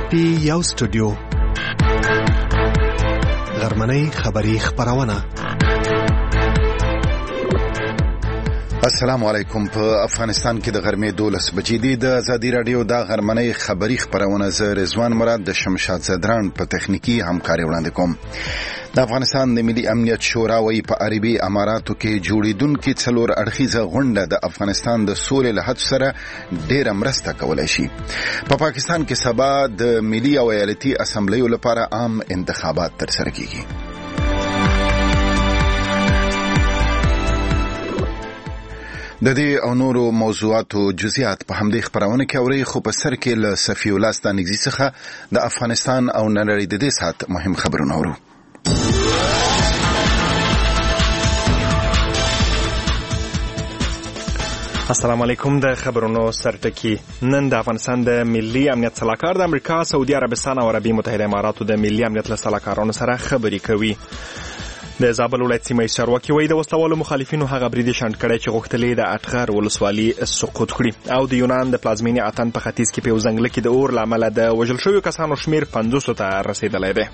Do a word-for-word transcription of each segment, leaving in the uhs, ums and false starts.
پی یو سټوډیو غرمنۍ خبری خبرونه. السلام علیکم. په افغانستان کې د غرمې دولس بجې دي. د ازادي رادیو د غرمنۍ خبری خبرونه زه رضوان مراد د شمشاد زدران په تخنیکی همکاري وړاندې کوم. د افغانستان د ملي امنیت شورا وايي په عربي اماراتو کې جوړیدونکو څلور اړخیزه غونډه د افغانستان د سولې له هڅو سره ډېره مرسته کولای شي. په پاکستان کې سبا د ملي او ایالتي اسمبلیو لپاره عام انتخابات ترسره کیږي. د دې او نورو موضوعاتو جزئیات په همدې خبرونه کې اوري، خو په سر کې له صفی الله ستانګزي څخه د افغانستان او نړۍ د دې سات مهم خبرونه اورو. السلام علیکم. د خبرونو سرټکی. نن د افغانستان د ملي امنیت صلاحکار د امریکا، سعودي عربستان او عربي متحده اماراتو د ملي امنیت له صلاحکارانو سره خبرې کوي. د زابل ولایت سیمه چارواکي وایي د وسلوالو مخالفینو هغه بریدي شنډ کړی چې غوښتلې د اټغر ولسوالي سقوط کړي، او د یونان د پلازمینې اتن په ختیځ کې په یو ځنګل کې د اور له امله د وژل شویو کسانو شمیر پنځوسو ته رسیدلی دی.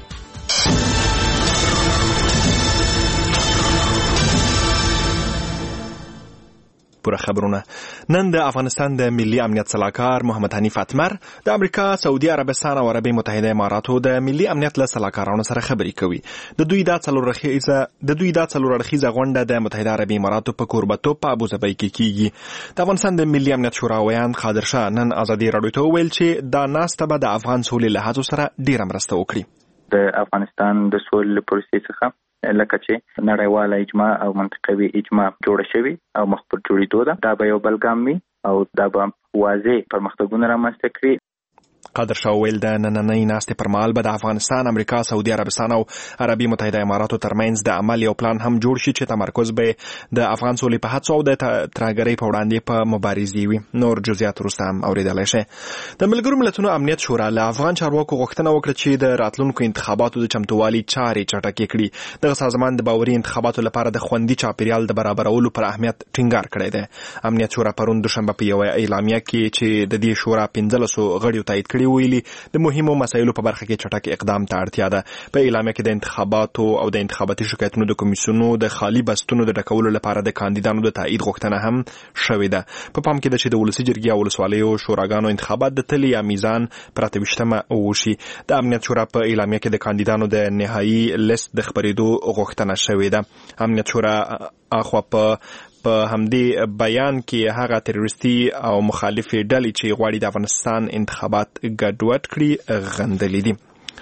پوره خبرونه. نن د افغانستان د ملي امنیت صلاحکار محمد حنیف اتمر د امریکا، سعودي عربستان او عربي متحده اماراتو د ملي امنیت له صلاحکارانو سره خبرې کوي. د دوی د څلور رخیزه د دوی د څلور رخیزه غونډه د متحده عربي اماراتو په کوربتو په ابوظبي کې کیږي. د افغانستان د ملي امنیت شورا ویان قادر شاه نن ازادي رادیو ته ویل چې دا ناسته به د افغان سولې له هڅو سره ډیره مرسته وکړي. د افغانستان د سولې پروسې څخه لکه چې نړیواله اجماع او منطقوي اجماع جوړه شوې او مخ پر جوړېدو ده، دا به یو بل ګام وي او دا به واضح پرمختګونه رامنځته کړي. قادر شاه ویل د نننۍ ناستې پر مهال به د افغانستان، امریکا، سعودي عربستان او عربي متحده اماراتو ترمنځ د عمل یو پلان هم جوړ شي چې تمرکز به د افغان سولې په هڅو او د ترهګرۍ په وړاندې په مبارزې وي. نور جزئیات وروسته هم اورېدلی شئ. د ملګرو ملتونو امنیت شورا له افغان چارواکو غوښتنه وکړه چې د راتلونکو انتخاباتو د چمتووالي چارې چټکې کړي. دغه سازمان د باوري انتخاباتو لپاره د خوندي چاپیریال د برابرولو پر اهمیت ټینګار کړی دی. امنیت شورا پرون دوشنبه په یوه اعلامیه کې چې د دې شورا پنځلسو غړیو تایید کړي ویلي د مهمو مسایلو په برخه کې چټک اقدام ته اړتیا ده. په اعلامیه کې د انتخاباتو او د انتخاباتي شکایتونو د کمیسیونو د خالی بستونو د ډکولو لپاره د کاندیدانو د تایید غوښتنه هم شوې ده. په پام کې ده چې د ولسي جرګې او ولسوالیو شوراګانو انتخابات د تلې یا میزان پر اته ویشتمه وشي. د امنیت شورا په اعلامیه کې د کاندیدانو د نهایي لیست د خپرېدو غوښتنه شوې ده. امنیت شورا اخوا په په همدې بیان کې هغه تروریستي او مخالفي ډلې چې غواړي د افغانستان انتخابات ګډوډ کړي غندلې دي.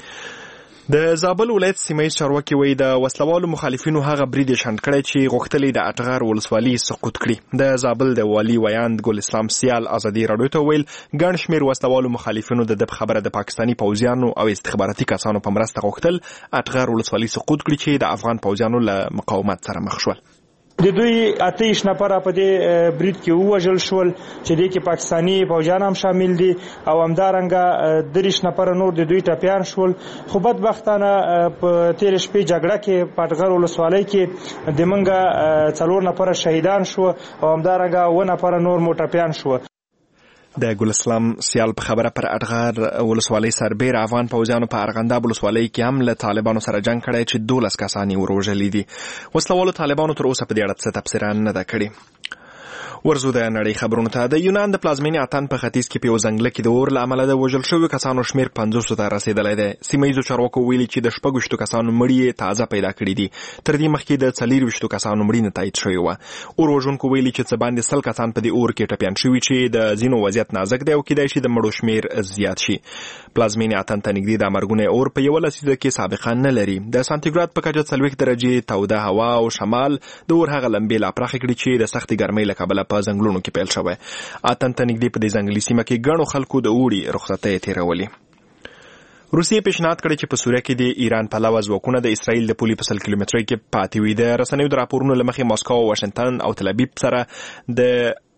د زابل ولایت سیمه چارواکي وایي د وسلوالو مخالفینو هغه برید شنډ کړی چې غوښتلې د اټغر ولسوالي سقوط کړي. د زابل د والي ویاند ګل اسلام سیال ازادي رادیو ته ویل ګڼ شمېر وسلوالو مخالفینو د دې خبره د پاکستاني پوځیانو او استخباراتي کسانو په مرسته غوښتل اټغر ولسوالي سقوط کړي چې د افغان پوځیانو له مقاومت سره مخ شول. د دوی اتهیش نفر په دې برید کې ووژل شول چې د کې پاکستاني فوجان هم شامل دي او همدارنګه دریش نفر نور د دوی ټپیان شول. خو بدبختانه په تیر شپې جګړه کې پټغر ولسوالۍ کې د منګه څلور نفر شهیدان شو او همدارنګه و نفر نور مو ټپیان شو. د ګل اسلام سیال په خبره پر اټغر ولسوالۍ سربیر افغان پوځیانو په ارغنداب ولسوالۍ کې هم له طالبانو سره جنگ کړی چې دولس کسان یې وروژلي دي. وسلوالو طالبانو تر اوسه په دې اړه څه تبصره نه ده کړې. ورزو د نړۍ خبرونو ته. د یونان د پلازمینې اتن په ختیځ کې په یو ځنګل کې د اور له امله د وژل شویو کسانو شمیر پنځوسو ته رسیدلی دی. سیمه ییزو چارواکو ویلي چې د شپږ ویشتو کسانو مړي یې تازه پیدا کړي دي. تر دې مخکې د څلور ویشتو کسانو مړینه تایید شوې وه. اور وژونکو ویلي چې څه باندې سل کسان په دې اور کې ټپیان شوي چې د ځینو وضعیت نازک دی او کیدای شي د مړو شمیر زیات شي. پلازمینې اتن ته نږدې د مرګونی اور په یوه لسیزه کې سابقه نه لري. د سانتیګراد په کچه څلوېښت درجې توده هوا او شمال د اور هغه لمبې لا پراخې کړي چې د سختې ګرمۍ له کبله په ځنګلونو کې پیل شوی. اتن ته نږدې په دې ځنګلي سیمه کې ګڼو خلکو د اوړي رخصتۍ تېرولې. روسیې پیشنهاد کړی چې په سوریه کې د ایران پلوه ځواکونه د اسرائیل د پولې په سل کیلومترۍ کې پاتې وي. د رسنیو د راپورونو له مخې ماسکو او واشنګټن او تل ابیب سره د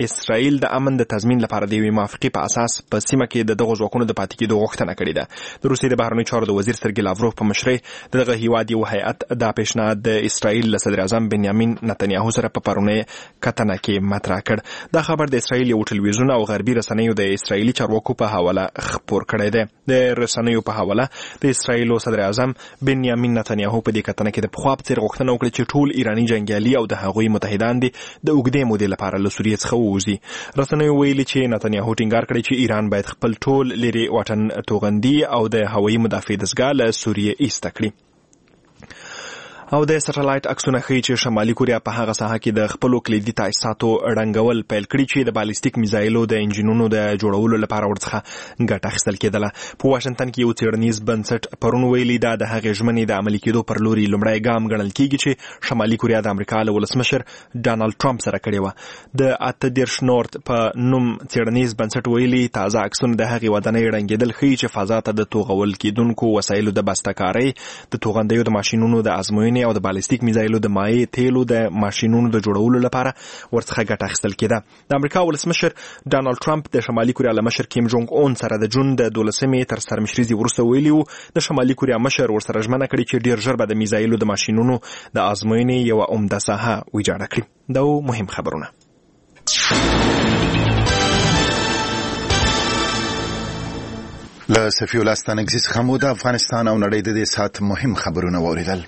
اسرائیل د امن د تضمین لپاره د یوې موافقې په اساس په سیمه کې د دغه ځواکونو د پاتې کېدو غوښتنه کړې ده. د روسیې د بهرنیو چارو د وزیر سرګي لاوروف په مشرۍ دغه هیواد یو هیئت دا پیشنهاد د اسرائیل له صدر اعظم بنیامین نتنیاهو سره په پرونی کتنه کې مطرح کړ. دا خبر د اسرائیل یو ټلویزیون او غربي رسنیو د اسرائیلي چارواکو په حواله خبر کړی دی. د رسنیو په حواله د اسرائیل صدر اعظم بنیامین نتنیاهو په دې کتنه کې د پخوا په څیر غوښتنه وکړه چې ټول ایراني جنګیالي او د هغوی متحدان دي د اوږدې مودې لپاره له سوریې څخه ووځي. رسنیو ویلي چې نتنیاهو ټینګار کړی چې ایران باید خپل ټول لري واټن توغندي او د هوایي مدافع دستګاه له سوریې ایسته کړي. او د سټلایټ عکسونه ښیي چې شمالي کوریا په هغه ساحه کې د خپلو کلیدي تاسیساتو ړنګول پیل کړي چې د بالیستیک میزایلو د انجینونو د جوړولو لپاره ورڅخه ګټه اخیستل کېدله. په واشنګټن کې یو څېړنیز بنسټ پرون ویلي دا د هغې ژمنې د عملي کېدو پر لوري لومړی ګام ګڼل کېږي چې شمالي کوریا د امریکا له ولسمشر ډانلډ ټرمپ سره کړې وه. د اته دېرش نورت په نوم څېړنیز بنسټ ویلي تازه عکسونه د هغې ودانۍ ړنګېدل ښیي چې فضا ته د توغول کېدونکو وسایلو د بستهکارۍ د توغندیو د ماشینونو د ازموینې او د بالیستیک میزایلو د مایع تیلو د ماشینونو د جوړولو لپاره ورڅخه ګټه اخیستل کېده. د امریکا ولسمشر ډانلډ ټرمپ د شمالي کوریا له مشر کیم جونګ اون سره د جون د دولسمې تر سرمشریزې وروسته ویلي وو د شمالي کوریا مشر ورسره ژمنه کړې چې ډېر ژر به د میزایلو د ماشینونو د ازموینې یوه عمده ساحه ویجاړه کړي. دا مهم خبرونه. له صفي الله ستانکزي څخه مو د افغانستان او نړۍ د دې ساعت مهم خبرونه واورېدل.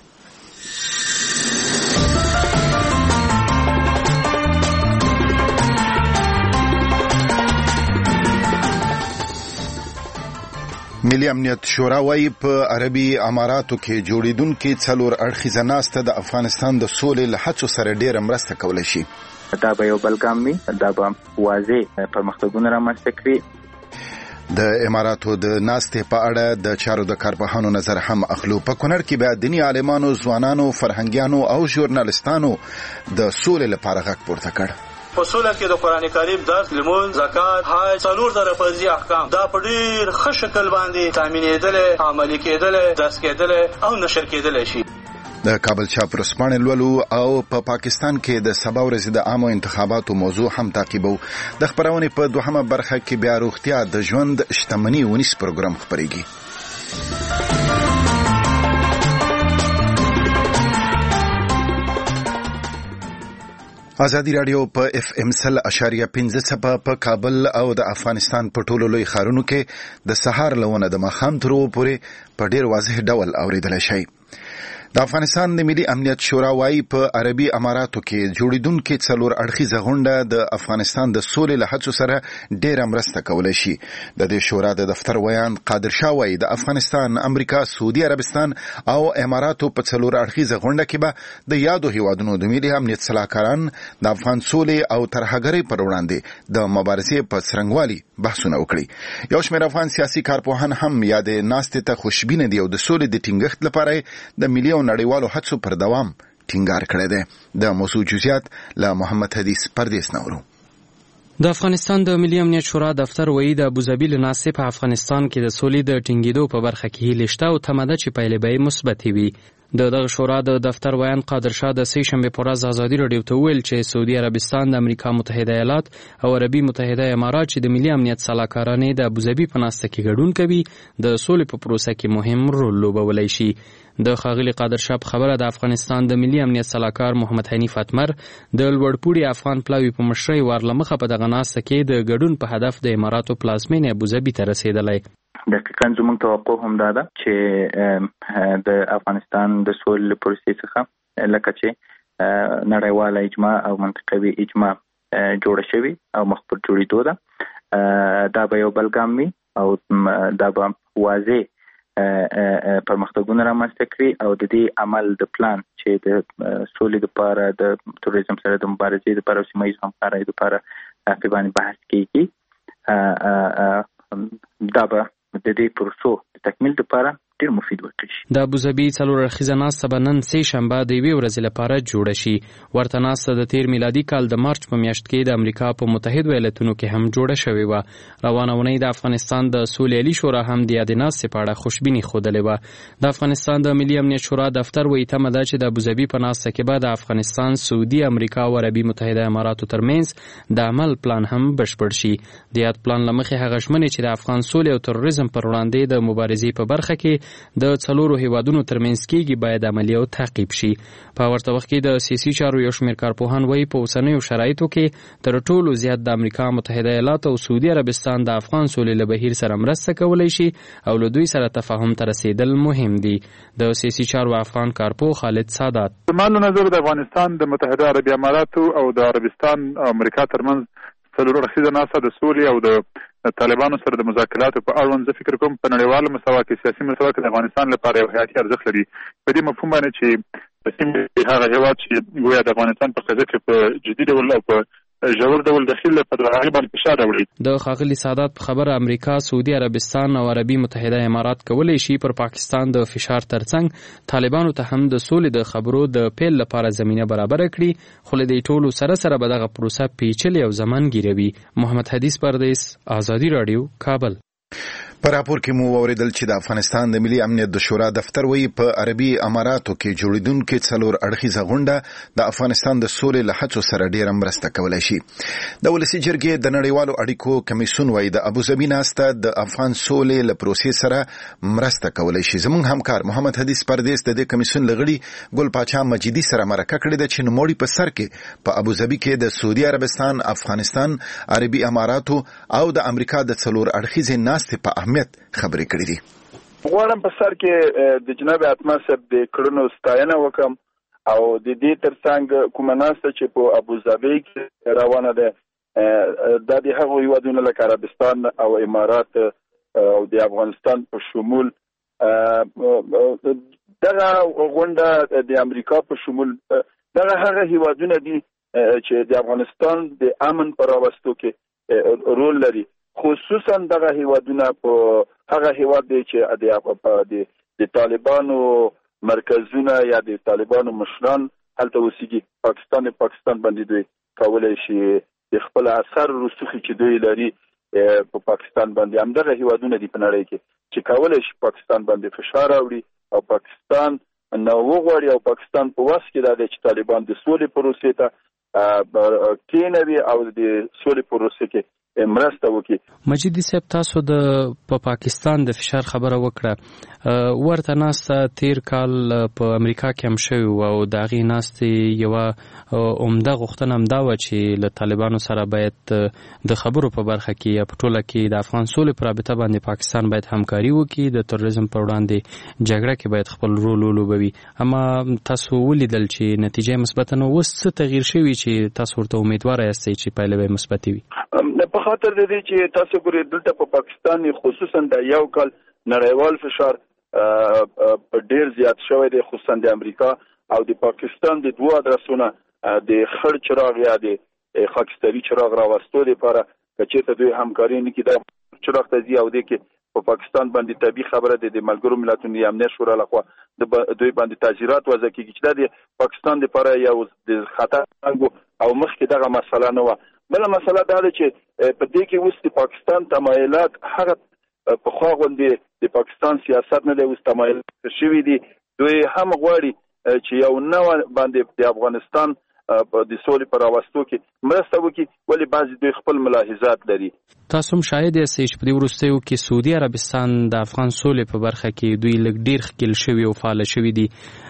ملي امنیت شورا وايي په عربي اماراتو کې جوړیدونکې څلور اړخیزه ناسته د افغانستان د سولې له هڅو سره ډېره مرسته کولی شي. دا به یو بل ګام وي، دا به واضح پرمختګونه رامنځته کړي. د اماراتو د ناستې په اړه د چارو د کارپوهانو نظر هم اخلو. په کونړ کې به دیني عالمانو، ځوانانو، فرهنګیانو او ژورنالستانو د سولې لپاره غږ پورته کړ. په سوله کې د قران کریم درس، لمونځ، زکات، حج، څلور زره فرضي احکام دا په ډېر ښه شکل باندې تامینېدل، عملي کېدل، درس کېدل او نشر کېدل شي. د کابل چاپ رسپانې لولو او په پا پاکستان کې د سبا ورځې د عامو انتخاباتو موضوع هم تعقیبو. د خبرونې په دوهمه برخه کې بیا روغتیا د ژوند شتمني ونیس پروګرام خپرېږي. ازادي رادیو په اف ام سل اشاریه پنځه څپه په کابل او د افغانستان په ټولو لوی ښارونو کې د سهار لونه د ماښام تر اوبه پورې په ډېر واضح ډول اورېدلی شي. د افغانستان د ملي امنیت شورا وايي په عربي اماراتو کې جوړیدونکې څلور اړخیزه غونډه د افغانستان د سولې له هڅو سره ډېره مرسته کولی شي. د دې شورا د دفتر ویان قادر شاه وايي د افغانستان، امریکا، سعودي عربستان او اماراتو په څلور اړخیزه غونډه کې به د یادو هیوادونو د ملي امنیت سلاکاران د افغان سولې او ترهګرۍ پر وړاندې د مبارزې په څرنګوالي بحثونه وکړي. یو شمېر افغان سیاسي کارپوهان هم یادې ناستې ته خوشبینه دي او د سولې د ټینګښت لپاره د ملي نړیوالو هڅو پر دوام ټینګار کړی دی. د موضوع جزئیات له محمد حدیث پردیس نورو. د افغانستان د ملي امنیت شورا دفتر وایي د ابوظبي له ناستې په افغانستان کې د سولې د ټینګېدو په برخه کې هیلې شته او تمه ده چې پایلې به یې مثبتې وي. د دغه شورا د دفتر ویان قادر شاه د سې شنبې په ورځ ازادي راډیو ته وویل چې سعودي عربستان، د امریکا متحده ایالات او عربي متحده امارات چې د ملي امنیت سلاکارانې د ابوظبي په ناسته کې ګډون کوي د سولې په پروسه کې مهم رول لوبولی شي. د ښاغلي قادر شاه په خبره د افغانستان د ملي امنیت سلاکار محمد حنیف اتمر د لوړپوړي افغان پلاوي په مشرۍ وار له مخه په دغه ناسته کې د ګډون په هدف د اماراتو پلازمینې ابوظبي ته رسېدلی. دقیقاً زموږ توقع هم دا ده چې د افغانستان د سولې پروسې څخه لکه چې نړیواله اجماع او منطقوي اجماع جوړه شوې او مخ پر جوړېدو ده، دا به یو بل ګام وي او دا به واضح پرمختګونه رامنځته کړي او د دې عمل د پلان چې د سولې لپاره، د تروریزم سره د مبارزې لپاره او سیمه ییز همکارۍ لپاره په باندې بحث کېږي. دا به د دې پروسو د تکمیل لپاره ډیر مفید واقع شي. د ابوظبي څلور اړخیزه ناسته به نن سې شنبه د یوې ورځې لپاره جوړه شي. ورته ناسته د تیر میلادي کال د مارچ په میاشت کې د امریکا په متحد ایالتونو کې هم جوړه شوې وه. روانه اونۍ د افغانستان د سولې عالي شورا هم د یادې ناستې په اړه خوشبیني ښودلې وه. د افغانستان د ملي امنیت شورا دفتر وایي تمه ده چې د ابوظبي په ناسته کې به د افغانستان، سعودي، امریکا او عربي متحده اماراتو ترمنځ د عمل پلان هم بشپړ شي. د یاد پلان له مخې هغه ژمنې چې د افغان سولې او تروریزم پر وړاندې د مبارزې په برخه کې د څلورو هیوادونو ترمنځ کېږي باید عملي او تعقیب شي. په ورته وخت کې د سیاسي چارو یو شمېر کارپوهان وایي په اوسنیو شرایطو کې تر ټولو زیات د امریکا متحده ایالاتو او سعودي عربستان د افغان سولې له بهیر سره مرسته کولی شي او له دوی سره تفاهم ته رسیدل مهم دي. د سیاسي چارو افغان کارپوه خالد سادات: زما له نظر د افغانستان د متحده عربي اماراتو او د عربستان او امریکا ترمنځ څلور اړخیزه ناسته د سولې او د طالبانو سره د مذاکراتو په اړوند زه فکر کوم په نړیواله مستوه کې سیاسي مستوه کې د افغانستان لپاره یو حیاتي ارزښت لري. په دې مفهوم باندې چې هغه هېواد چې ګویا د افغانستان په قضیه کې په جدي ډول او په ژور ډول دخیل په هغه باندې فشار راوړي. د ښاغلي سادات په خبره امریکا، سعودي عربستان او عربي متحده امارات کولی شي پر پاکستان د فشار ترڅنګ طالبانو ته هم د سولې د خبرو د پیل لپاره زمینه برابر کړي، خو له دې ټولو سره سره به دغه پروسه پیچلې او زمانګیروي. محمد حدیث پردیس، آزادي راډیو، کابل. په راپور کې مو اوریدل چې د افغانستان د ملي امنیت د شورا دفتر وایي په عربي اماراتو کې جوړیدونکې څلور اړخیزه غونډه د افغانستان د سولې له هڅو سره ډیره مرسته کولی شي. د ولسي جرګې د نړیوالو اړیکو کمیسیون وایي د ابوظبي ناسته د افغان سولې له پروسې سره مرسته کولی شي. زموږ همکار محمد حدیث پردیس د دې کمیسیون لغړي ګل پاچا مجیدي سره مرکه کړې ده چې نوموړي په سر کې په ابوظبي کې د سعودي عربستان، افغانستان، عربي اماراتو او د امریکا د څلور اړخیزې ناستې په اهمیت خبرې کړې دي. غواړم په سر کې د جناب اتمر صاحب د کړنو ستاینه وکم او د دې ترڅنګ کومه ناسته چې په ابوظبي کې روانه ده د دې هغو هیوادونو لکه عربستان او امارات او د افغانستان په شمول دغه غونډه د امریکا په شمول دغه هغه هیوادونه دي چې د افغانستان د امن پر راوستو کې رول لري، خصوصا دغه هیوادونه په هغه هیواد دی چې د د طالبانو مرکزونه یا د طالبانو مشران هلته اوسېږي. پاکستان پاکستان باندې دوی کولی شي د خپل اثر رسوخي چې دوی لري په پاکستان باندې همدغه هیوادونه دي په نړۍ کې چې کولی شي پاکستان باندې فشار راوړي او پاکستان نه وغواړي او پاکستان په وس کې دا دی چې طالبان د سولې پروسې ته کېنوي او د سولې پروسې کې مرسته وکړي. مجیدي صاحب، تاسو د په پاکستان د فشار خبره وکړه. ورته ناسته تیر کال په امریکا کې هم شوی و او د هغې ناستې یوه عمده غوښتنه هم دا وه چې له طالبانو سره باید د خبرو په برخه کې یا په ټوله کې د افغان سولې په رابطه باندې پاکستان باید همکاري وکړي، د تروریزم پر وړاندې جګړه کې باید خپل رول ولوبوي. اما تاسو ولیدل چې نتیجه مثبته نه. اوس څه تغییر شوي چې تاسو ورته امیدواره یاستئ چې پایله به مثبتې وي؟ په خاطر د دې چې تاسو ګورئ دلته په پاکستان خصوصا د یو کال نړیوال فشار په ډیر زیات شوی دی، خصوصا د امریکا او د پاکستان د دوه ادرسونه د خړ چراغ یا د خاکستري چراغ راوستو لپاره چې دوی همکاري نه کړي د چراغ ته ځي او د کې په پاکستان باندې طبي خبره ده د ملګرو ملتونو د امنیت شورا لخوا د دوی باندې تاجیرات وضع کیږي چې د پاکستان لپاره یو د خطر او مخکې دغه مسله نه و. بل مسله دا ده چې په دې کې اوس د پاکستان تمایلات هغه په خوا غوندې د پاکستان سیاست نه دی اوس تمایلات شوي دي. دوی هم غواړي چې یو نوع باندې د افغانستان د سولې پر راوستو کې مرسته وکړي، ولې بعضې دوی خپل ملاحظات لري. تاسو هم شاهد یاستئ چې په دې وروستیو کې سعودي عربستان د افغان سولې په برخه کې دوی لږ ډېر ښکېل شوي او فعاله شوي دي.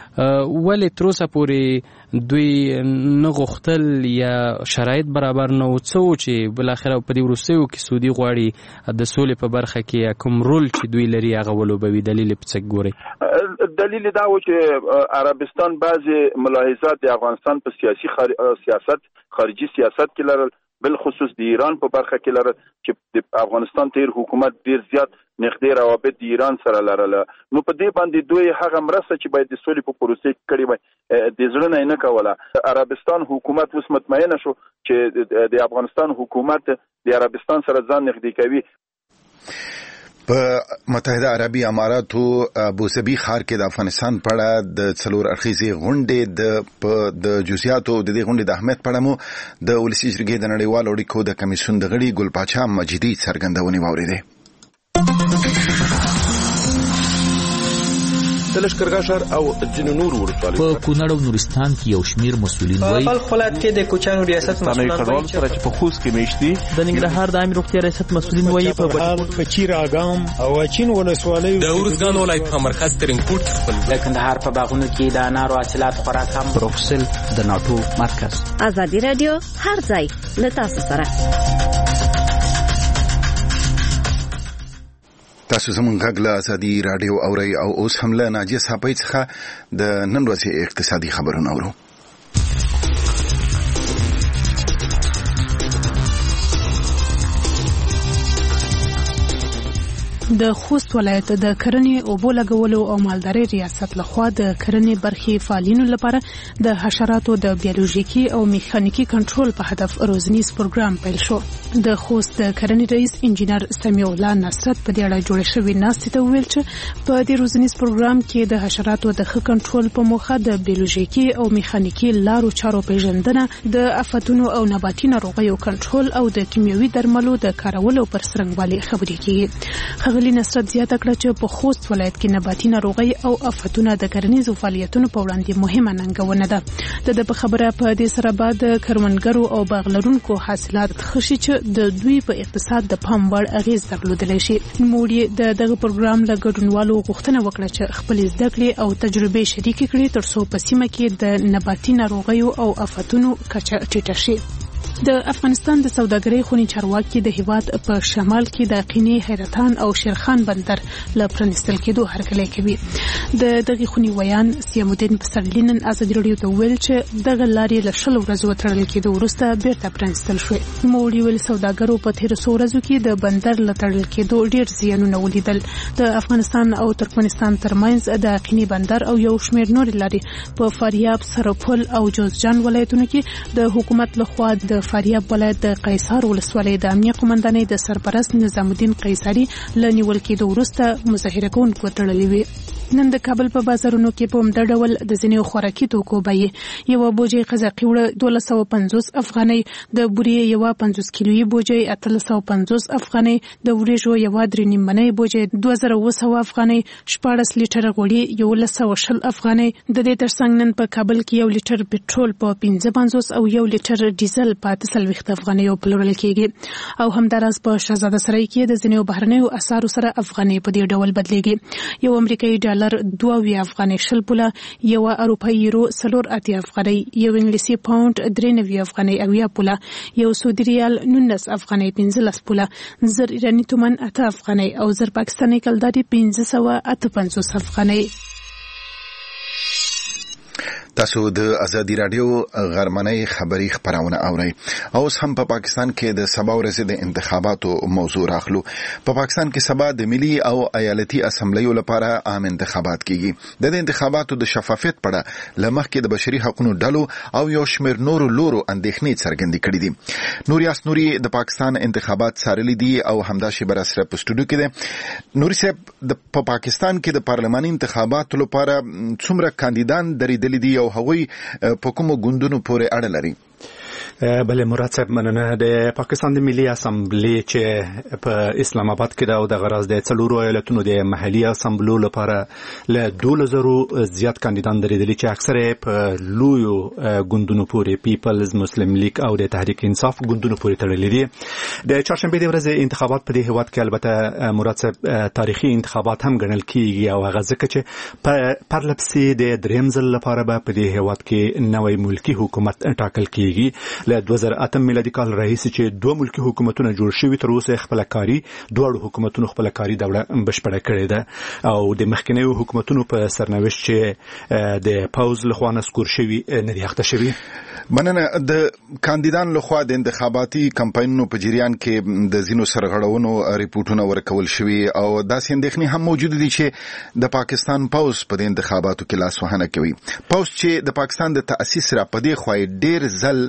ولې تر اوسه پورې دوی نه غوښتل یا شرایط برابر نه و څه و چې بالاخره په دې وروستیو کې سعودي غواړي د سولې په برخه کې کوم رول چې دوی لري هغه ولوبوي؟ دلیل یې په څه ګورئ؟ دلیل دا و چې عربستان بعضې ملاحظات د افغانستان په سیاسي خار... سیاست خارجي سیاست کې لرل، بالخصوص د ایران په برخه کې لرل چې د افغانستان تیر حکومت ډیر زیات نږدې روابط د ایران سره لرل. نو په دې باندې دوی هغه مرسته چې باید د سولې په پروسې کې کړې وای د زړه نه نه کوله. عربستان حکومت اوس مطمئنه شو چې د افغانستان حکومت د عربستان سره ځان نږدې کوي. په متحده عربي اماراتو ابوظبي ښار کې د افغانستان په اړه د څلور اړخیزې غونډې د د جزئیاتو د دې غونډې د اهمیت په اړه مو د ولسي جرګې د نړیوالو اړیکو د کمیسیون د غړي ګل پاچا مجیدي څرګندونې واورېدې. د لښکرګاه ښار او ځینو نورو ولسوالیو په کونړ او نورستان کې یو شمېر مسؤلین وایي په خپل کې د کوچانو ریاست مسؤلین وایي چې په خوست کې میشتي د ننګرهار د عامه روغتیا ریاست مسؤلین وایي په بهال په چیر اګام او اچین ولسوالیو د ورزګان ولایت په مرکز ترینکوټ خپل د کندهار په باغونو کې د انارو حاصلات خورا کم پروفسل د ناټو مرکز. ازادي رادیو هر ځای له تاسو سره. تاسو زموږ غږ له ازادي رادیو اورئ او اوس هم له ناجیه صاحب څخه د نن ورځې اقتصادي خبرونه اورو. د خوست ولایت د کرنې اوبو لګولو او مالدارۍ ریاست لخوا د کرنې برخې فعالینو لپاره د حشراتو د بیولوژیکي او میخانیکي کنټرول په هدف روزنیز پروګرام پیل شو. د خوست د کرنې رئیس انجینر سمیع الله نصرت په دې اړه جوړ شوی ناستې ته ویل چې په دې روزنیز پروګرام کې د حشراتو د ښه کنټرول په موخه د بیولوژیکي او میخانیکي لارو چارو پیژندنه، د آفتونو او نباتي ناروغیو کنټرول او د کیمیاوي درملو د کارولو پر څرنګوالي خبرې کیږي. ښاغلي نصرت زیاته کړه چې په خوست ولایت کې نباتي ناروغي او آفتونه د کرنیزو فعالیتونو په وړاندې مهمه ننګونه ده. د د په خبره په دې سره بعد کروندګرو او باغ لرونکو حاصلات خشي چې د دوی په اقتصاد د پام وړ اغیز درلودلی شي. نوموړي د دغه پروګرام له ګډونوالو غوښتنه وکړه چې خپل زده کړې او تجربې شریکې کړي ترڅو په سیمه کې د نباتي ناروغیو او آفتونو کچه ټیټه شي. د افغانستان د سوداګرۍ خونی چارواکي د هیواد په شمال کې د قینې، حیرتان او شیرخان بندر له پرانیستل کېدو هرکلی کوي. د دغه خونی ویان سیام الدین پسرلی نن ازادي راډیو ته ویل چې دغه لارې له شل ورځو تړل کېدو وروسته بیرته پرانیستل شوې. نوموړي ویل سوداګرو په تېرو څو ورځو کې د بندر له تړل کېدو ډېر زیانونه ولیدل. د افغانستان او ترکمنستان ترمنځ د قینې بندر او یو شمېر نورې لارې په فاریاب، سرپل او جوزجان ولایتونو کې د حکومت لخوا د فاریاب ولایت د قیصار ولسوالۍ د امنیه قومندانۍ د سرپرست نظام الدین قیصري له نیول کېدو وروسته مظاهره کوونکو تړلې وې. نن د کابل په بازارونو کې په همدا ډول د ځینې خوراکي توکو بیې، یوه بوجۍ قزاقي وړه دولس سوه پنځوس افغانۍ، د بورې یوه پنځوس کیلویي بوجۍ اتلس سوه پنځوس افغانۍ، د وریژو یوه درې نیم منۍ بوجۍ دوه زره اوه سوه افغانۍ، شپاړس لیټره غوړي یولس سوه شل افغانۍ. د دې ترڅنګ نن په کابل کې یو لیټر پټرول په پنځه پنځوس او یو لیټر ډیزل په اته څلوېښت افغانیو پلورل کېږي. او همداراز په شهزاده سرای کې د ځینو بهرنیو اسعارو سره افغانۍ په دې ډول بدلېږي. یو امریکایي ډالر دوه اویا افغانۍ شل پوله، یوه اروپایي یورو څلور اتیا افغانۍ، یو انګلیسي پاونډ درې نوي افغانۍ اویا پوله، یو سعودي ریال نولس افغانۍ پنځلس پوله، زر ایراني تومن اته افغانۍ او زر پاکستاني کلداري پنځه سوه اته پنځوس افغانۍ. تاسو د ازادي رادیو غرمنۍ خبری خبرونه اورئ. اوس هم په پاکستان کې د سبا ورځې د انتخاباتو موضوع راخلو. په پاکستان کې سبا د ملي او ایالتي اسمبلیو لپاره عام انتخابات کیږي. د انتخاباتو د شفافیت په اړه لمخکې د بشري حقوقو ډلو او یو شمېر نورو لورو اندېښنې څرګندې کړې دي. نوري اسنوري د پاکستان انتخابات څارلي دي او همدا شی بر سره په سټوډیو کې ده. نوري صاحب، د په پاکستان کې د پارلماني انتخاباتو لپاره څومره کاندیدان درېدلي دي او هغوی په کومو ګوندونو پورې اړه لري؟ بله مراد صاحب، مننه. د پاکستان د ملي اسمبلی چې په اسلام آباد کې ده او د غرض د څلورو ایالتونو د محلي اسمبلیو لپاره له دولس زرو زیات کاندیدان درېدلي چې اکثره په لویو ګوندونو پورې پیپلز، مسلم لیگ او د تحریک انصاف ګوندونو پورې تړلي دي. د چهارشنبې د ورځې انتخابات په دې هیواد کې البته مراد صاحب تاریخي انتخابات هم ګڼل کیږي او هغه ځکه چې په پرله پسې د درېیم ځل لپاره به په دې هیواد کې نوی ملکي حکومت ټاکل کیږي. له دوه زره اته میلادي کال راهیسې چې دوه ملکي حکومتونه جوړ شوي، تر اوسه خپل کاري دواړو حکومتونو خپل کاري دوره بشپړه کړې ده او د مخکنیو حکومتونو په سرنوشت چې د پوز لخوا نسکور شوي نه دي اخته شوي. مننه. د کاندیدان لخوا د انتخاباتي کمپاینونو په جریان کې د ځینو سرغړونو ریپورتونه ورکول شوي او داسې اندېښنې هم موجود دي چې د پاکستان پوز په دې انتخاباتو کې لاس وهنه کوي. پوز چې د پاکستان د تأسیس را پدې خوای ډېر ځل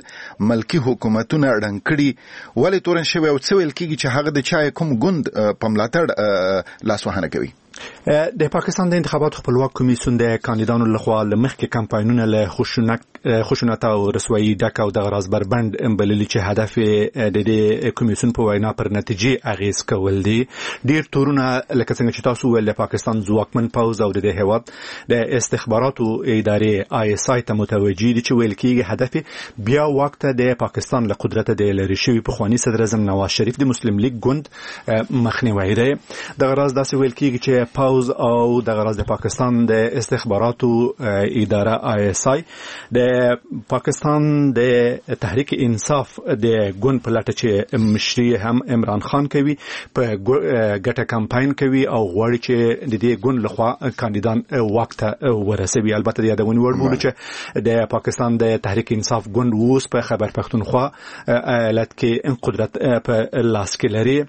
ملکی حکومتونه ړنګ کړي ولې تورن شوی او څه ویل کېږي چې هغه د چا کوم ګوند په ملاتړ لاسوهنه کوي؟ د پاکستان د انتخاباتو خپلواک کمیسیون د کاندیدانو لخوا له مخکې کمپاینونه له خشونت او رسوایي ډک او د غراض بربند بللي چې هدف د دې کمیسیون په وینا پر نتیجې اغیز کول دي. ډیر تورونه لکه څنګه چې تاسو ویل د پاکستان ځواکمن پوځ او د هیواد د استخباراتو ادارې آی اس آی ته متوجي دي چې ویل کېږي هدف بیا وخت د پاکستان له قدرت د لری شوی پخوانی صدر اعظم نواز شریف د مسلم لیگ ګوند مخنیوي دی. د غراض داسې ویل کېږي چې پاوز او د غراض د پاکستان د استخباراتو اداره آی اس آی د پاکستان د تحریک انصاف د ګوند په لټه چې مشري هم عمران خان کوي په ګټه کمپاین کوي او غواړي چې د دې ګوند لخوا کاندیدان وخت ورسوي. البته د یادونې وړ بوله چې د پاکستان د تحریک انصاف ګوند اوس په خیبر پختونخوا ایالت کې قدرت په لاس کې لري.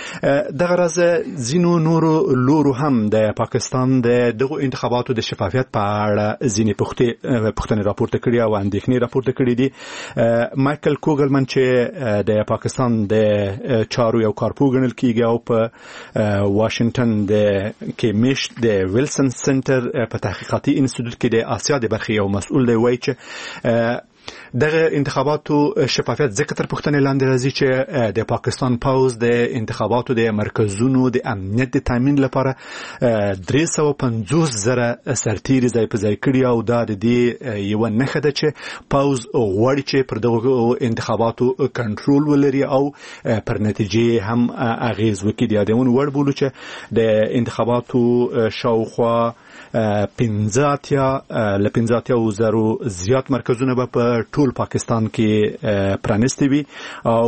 د غراض زینو نورو لورو هم د پاکستان د دغه انتخاباتو د شفافیت په اړه ځینې پوښتنې راپورته کړي او اندېښنې راپورته کړي دي. مایکل کوګلمن چې د پاکستان د چارو یو کارپوه ګڼل کېږي او په واشنگټن د کې میشت د ویلسن سنټر په تحقیقاتي انسټیټیوټ کې د آسیا د برخې یو مسؤل دی وایي چې دغه انتخاباتو شفافیت ځکه تر پوښتنې لاندې راځي چې د پاکستان پوځ د انتخاباتو د مرکزونو د امنیت د تامین لپاره درې سوه پنځوس زره سرتیري ځای په ځای کړي او دا د دې یوه نښه ده چې پوځ غواړي چې پر دغه انتخاباتو کنټرول ولري او پر نتیجې هم اغیز وکړي. د یادونې وړ بولو چې د انتخاباتو شاوخوا پنځه اتیا له پنځه اتیا زرو زیات مرکزونه به په ټول پاکستان کې پرانیستي وي او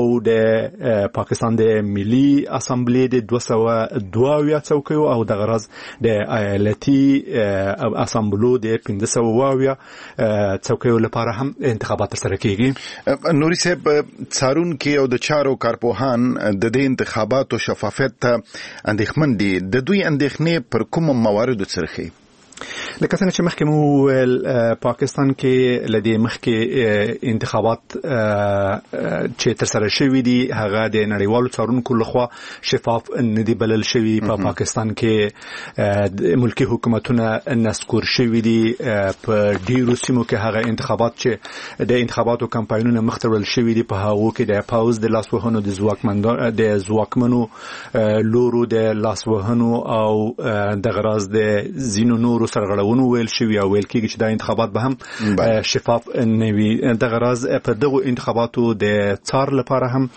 د پاکستان د ملي اسامبلې د دوه سوه دوه اویا څوکیو او د غرض د ایالتي اسامبلو د پنځه سوه اویا څوکیو لپاره هم انتخابات ترسره کیږي. نوري صاحب څارونکي او د چارو کارپوهان د دې انتخاباتو شفافیت ته اندېښمن دي. د دوی اندېښنې پر کوم مواردو څرخي؟ لکه څنګه چې مخکې مو ویل پاکستان کې لدی مخکې انتخابات چې ترسره شوي دي هغه د نړیوالو څارونکو لخوا شفاف نه دي بلل شوي. په پاکستان کې ملکی حکومتونه نسکور شوي دي. په ډیرو سیمو کې هغه انتخابات چې د انتخاباتو کمپاینونه مخته وړل شوي دي په هغو کې د پوځ د لاسوهنو د ځواکمنو د ځواکمنو لورو د لاسوهنو او د غراض د ځینو نورو سرغړونو ویل شوی او ویل کېږي چې دا انتخابات به هم شفاف نه وي. د غراض په دغه انتخاباتو د څار لپاره هم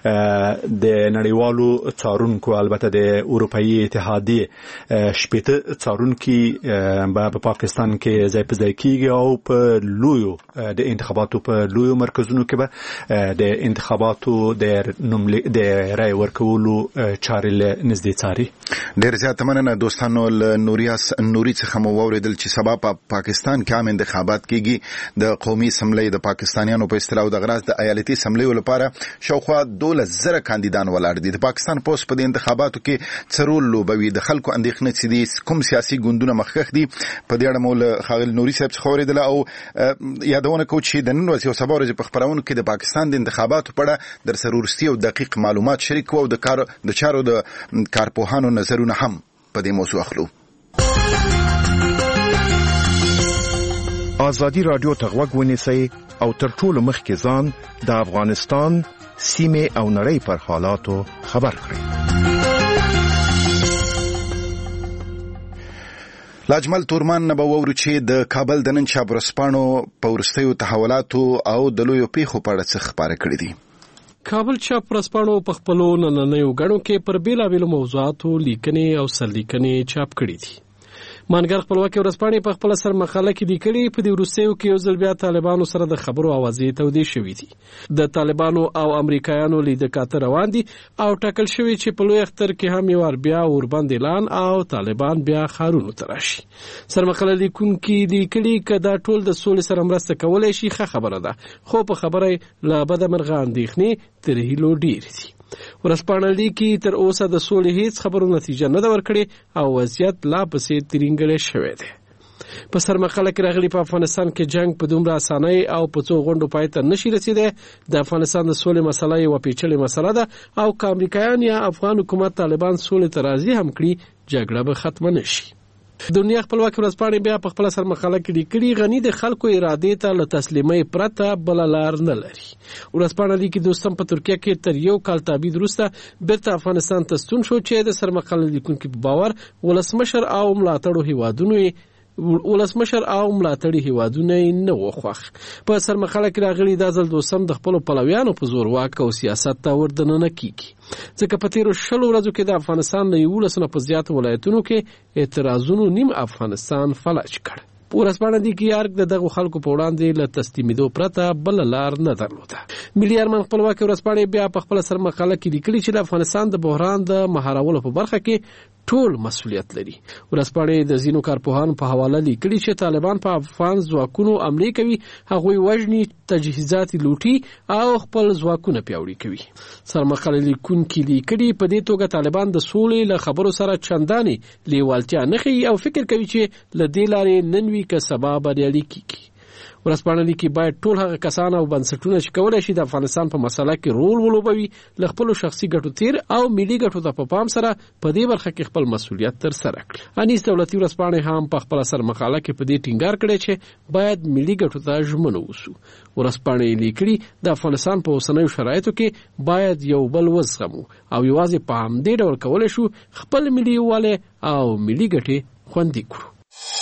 د نړیوالو څارونکو البته د اروپאי اتحادیه شپږ څارونکي په پاکستان کې ځای په ځای کېږي او په لویو د انتخاباتو په لویو مرکزونو کې به د انتخاباتو د د رای ورکولو چارې له نږدې څاري. ډېر زیات مننه دوستانو. نوریاس نوري څخه مو واوریدل چې سبا په پاکستان کې عام انتخابات کېږي. د قومي اسمبلی د پاکستانیانو په اصطلاح د غراض د ایالتي اسمبلی لپاره شاوخوا دولس زره کاندیدان ولاړ دي. د پاکستان پوس په دې انتخاباتو کې څرول لوبوي. د خلکو اندېښنې چې دي کوم سیاسي ګوندونه مخکښ دي په دې اړه مو له ښاغلي نوري صاحب څخه واوریدل او یادونه کوو چې د نن ورځې او سبا ورځې په خپرونو کې د پاکستان د انتخاباتو په اړه در سره وروستي او دقیق معلومات شریک کوو او د کار د چارو د کارپوهانو نظرونه هم په دې موضوع اخلو. ازادي رادیو ته غوږ ونیسئ او تر ټولو مخکې ځان د افغانستان سیمې او نړۍ پر حالاتو خبر کړئ. لاجمل تورمان نه به وورو چې د کابل د نن چاپ ورځپاڼو په وروستیو تحولاتو او د لویو پیښو په اړه څه خبره کړې دي. کابل چاپ ورځپاڼو په خپلو نننیو غړو کې پر بیلابیلو موضوعاتو لیکنې او سرلیکنې چاپ کړې دي. مانګر خپلواکي ورځپاڼې په خپل سر مقاله کې لیکلي په دې وروستیو کې یو ځل بیا طالبانو سره د خبرو اوازې تودې شوې دي. د طالبانو او امریکایانو لیدکاته روان دي او ټاکل شوی چې په لوی اختر کې هم یو ور بیا ورباندې اعلان او طالبان بیا خارونو تراشي. سر مقاله لیکونکي لیکلي چې دا ټول د سولې سره مرسته کولای شي ښه خبره ده خو په خبره لا بده مرغه اندېښنې تر هیلو ډېر دي. ورځپاڼه لیکي تر اوسه د سولې هیڅ خبرو نتیجه نه ده ورکړې او وضعیت لا پسې ترینګلې شوی دی. په سرمقاله کې راغلي په افغانستان کې جنگ په دومره اسانۍ او په څو غونډو پای ته نشي رسیدای. د افغانستان د سولې مسله یو پیچلې مسله ده او که امریکایان یا افغان حکومت طالبان سولې ته راضي هم کړي جګړه به ختمه نشي. دنیا خپلواکي ورځپاڼې بیا په خپل سرمقاله کې لیکلي غني د خلکو ارادې ته له تسلیمۍ پرته بل لار نه لري. ورځپاڼه لیکي دوستم په ترکیه کې تر یو کال تابعید وروسته بیرته افغانستان ته ستون شو چې د سرمقاله لیکونکو په باور ولسمشر او ملاتړو هیوادونو ولسمشر او ملاتړي هیوادونه نه وخوخ. په سرمقاله کې راغلي دا ځل دوستم د خپل پلویانو په زور واک او سیاست ته وردننه کیږي ځکه په تیرو شلو ورځو کې د افغانستان له یولس نه په زیات ولایتونو کې اعتراضونو نیم افغانستان فلج کړ. ورځپاڼه دی کې یارګ د دغه خلکو په وړاندې له تسلیمیدو پرته بل لار نه درلوده. ملي ارمان خپلواکي ورځپاڼه بیا په خپل سرمقاله کې لیکلي چې د افغانستان د بحران د مهارولو په برخه کې ټول مسؤلیت لري. ورځپاڼه د زینو کارپوهانو په حواله لیکلي چې طالبان په افغان ځواکونو حمله کوي، هغوی وژني، تجهیزات لوټي او خپل ځواکونه پیاوړي کوي. سرمقاله لیکونکي لیکلي په دې توګه طالبان د سولې له خبرو سره چنداني لیوالتیا نه کوي او فکر کوي چې له دې لارې نن وی که سبا بریالي کیږي. ورځپاڼه لیکي باید ټول هغه کسان او بنسټونه چې کولای شي د افغانستان په مسله کې رول ولوبوي له خپل شخصي ګټو تیر او ملي ګټو ته په پام سره په دې برخه کې خپل مسؤلیت تر سره کړي. انیس دولتي ورځپاڼه هم په خپل سرمقاله کې په دې ټینګار کړی چې باید ملي ګټو ته ژمنه وسو. ورځپاڼه لیکلي د افغانستان په اوسنیو شرایطو کې باید یو بل وزغمو او یوازې په همدې ډول کولای شو خپل ملي یووالی او ملي ګټې خوندي کړو.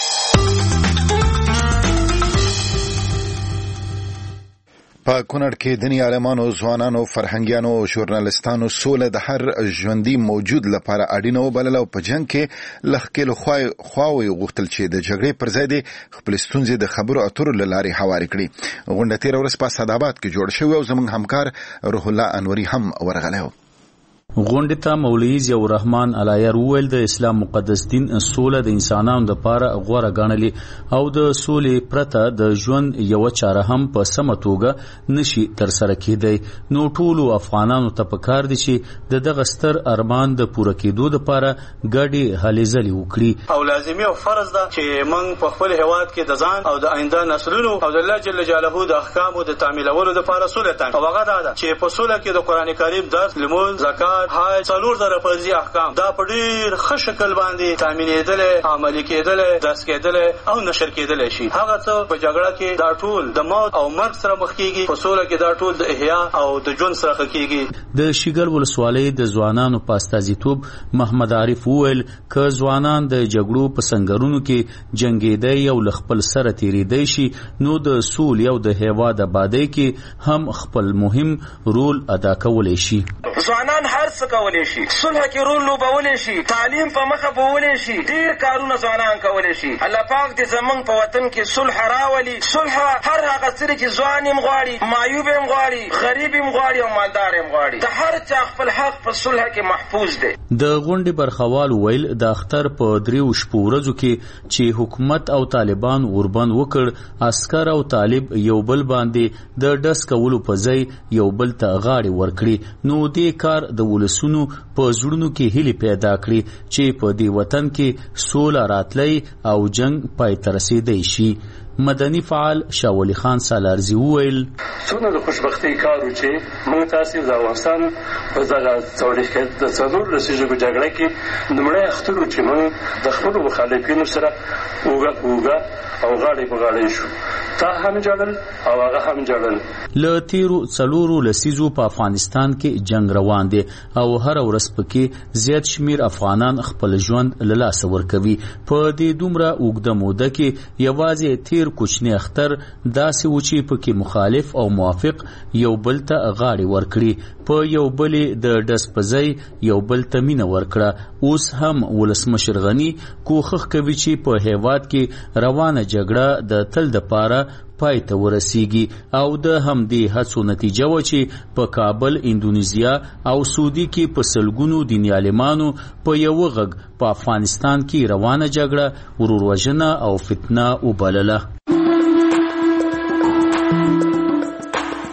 په کونړ کې دیني عالمانو، ځوانانو، فرهنګیانو او ژورنالستانو سوله د هر ژوندي موجود لپاره اړینه وبلله او په جنګ کې له ښکېلو خواوې غوښتل چې د جګړې پر ځای د خپلې ستونزې د خبرو اترو له لارې هوارې کړي. غونډه تېره ورځ په اسداباد کې جوړه شوې او زموږ همکار روح الله انوري هم ورغلی و. غونډې ته مولوي ضیاء الرحمن علایر وویل د اسلام مقدس دین سوله د انسانانو لپاره غوره ګڼلي او د سولې پرته د ژوند یو چاره هم په سمه توګه نشي تر سره کېدی. نو ټولو افغانانو ته پکار دي چې د دغه ستر ارمان د پوره کېدو لپاره ګډې هلې ځلې وکړي او لازمي او فرض ده چې موږ په خپل هیواد کې د ځان او د آینده نسلونو او د الله جل جلاله د احکامو د تعمیلولو لپاره سوله تامین او هغه ده چې په سوله کې د قران کریم درس، لمونځ، زکات، حج، څلور زره فرضي احکام دا په ډیر ښه شکل باندې تامینېدل، عملي کېدل، درس کېدل او نشر کېدل شي. هغه څه په جګړه کې دا ټول د موت او مرګ سره مخ کېږي، په سوله کې دا ټول د احیا او د ژوند سره مخ کېږي. د شیګل ولسوالۍ د ځوانانو په استازیتوب محمد عارف وویل که ځوانان د جګړو په سنگرونو کې جنگېدی او له خپل سره تېرېدی شي نو د سولې او د هیواد آبادۍ کې هم خپل مهم رول ادا کولی شي. ځوانان هر څه کولی شي، صلح کې رول لوبولی شي، تعلیم په مخه بولی شي، ډیر کارونه ځوانان کولی شي. الله پاک دې زمونږ په وطن کې صلح راولي. صلح هر هغه څه چې ځوان هم غواړي، معیوب هم غواړي، غریب هم غواړي او مالدار هم غواړي. د هر چا خپل حق په صلح کې محفوظ دی. د غونډې برخوال ویل د اختر په دریو شپو ورځو کې چې حکومت او طالبان وربند وکړ، عسکر او طالب یو بل باندې د ډس کولو په ځای یو بل ته غاړې ورکړي. نو دې کار د ولسونو په زړونو کې هیلې پیدا کړي چې په دې وطن کې سوله راتلی او جنگ پای ته رسیدی شي. مدني فعال شاولی خان سالارزي وویل څونه د خوشبختۍ کار و چې موږ تاسې د افغانستان په دغه د څلور لسیزو جګړه کې لومړی اختر و چې موږ د خپلو مخالفینو سره اوږه په اوږه او غاړې په غاړې شو. تا هم جړل او هغه هم جړل. له تیرو څلورو لسیزو په افغانستان کې جنگ روان دی او هر ورځ پکې زیات شمیر افغانان خپل ژوند له لاسه ورکوي. په دې دومره اوږده موده کې یوازې تیر کوچنی اختر داسې و چې پکې مخالف او موافق یو بل ته غاړې ورکړي، په یو بلې د ډس په ځای یو بل ته مینه ورکړه. اوس هم ولسمشر غني کوښښ کوي چې په هیواد کې روانه جګړه د تل دپاره پای ته ورسیږي او د همدې هڅو نتیجه و چې په کابل، اندونیزیا او سعودي کې په سلګونو دیني عالمانو په یو غږ په افغانستان کې روانه جګړه ورور او فتنه وبلله.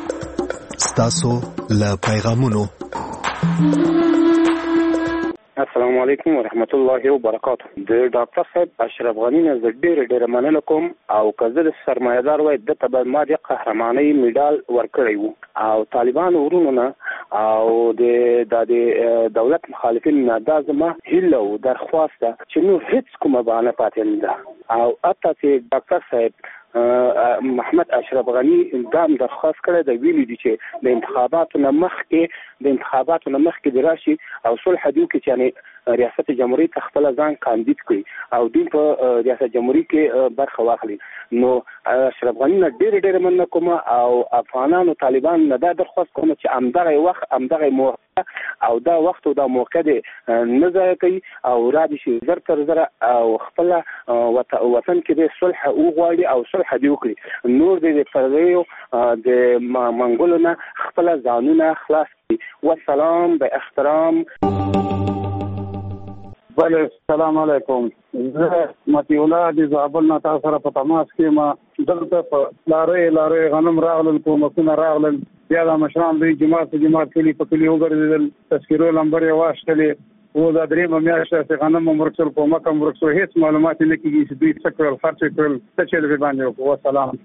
ستاسو له پیغامونو. السلام علیکم ورحمت الله وبرکاته. د ډاکټر صاحب اشرف غنی نه زه ډېر ډېر مننه کوم او که زه د سرمایه‌دار وای د ته به ما د قهرمانۍ میډال ورکړی وو او طالبان ورونو نه او د د دولت مخالفین نه دا زما هیله او درخواست ده چې نو هیڅ کومه بهانه پاتې نه ده او اته چې ډاکټر صاحب محمد اشرف غنی دام درخواست کړی د ویلي دي چې د انتخاباتو نه مخکې د انتخاباتو نه مخکې د راشي او صلح دی کې چې ریاست جمهوریت خپل ځان کاندید کړي او دوی په ریاست جمهوریت کې برخه واخلي. نو اشرف غنی نه ډېر ډېر مننه کوم او افغانانو طالبان نه دا درخواست کوم چې امدغه وخت امدغه موقع او دا وخت او دا موقع دی نه ضایع کوي او را دي شي زر تر زر او خپل وطن کې د صلح وغواړي او صلح دی وکړي. نور د پردیو د منګولو نه خپل ځانونه خلاص کړي. والسلام به احترام. بله السلام علیکم. زه متی الله د زابل نه تاسو سره په تماس کې ما دلته په لارې لارې غنم راغلل کومکونه راغلل بیا د مشران دوی جماعت په جماعت کلی په کلی وګرځېدل تذکیرو لمبر یې واخیستلې و دا درې میاشتې چې غنم مرکزل کومک مرکزل هیڅ معلومات نه کیږي چې دوی څه کړل خرڅ کړل څه چې به باندې وکړو. والسلام.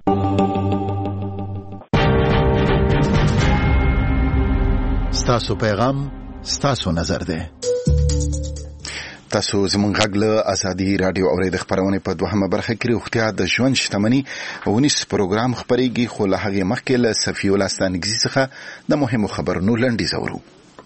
ستاسو پیغام ستاسو نظر ده. تاسو زمونږ غږ له ازادي رادیو اورید خبرونه په دوهمه برخه کې روغتیا د ژوند شتمنۍ ونیس پروګرام خبريږي خو له هغه مخکې له صفي الله ستانګزي څخه د مهمو خبرونو لنډیز اورو.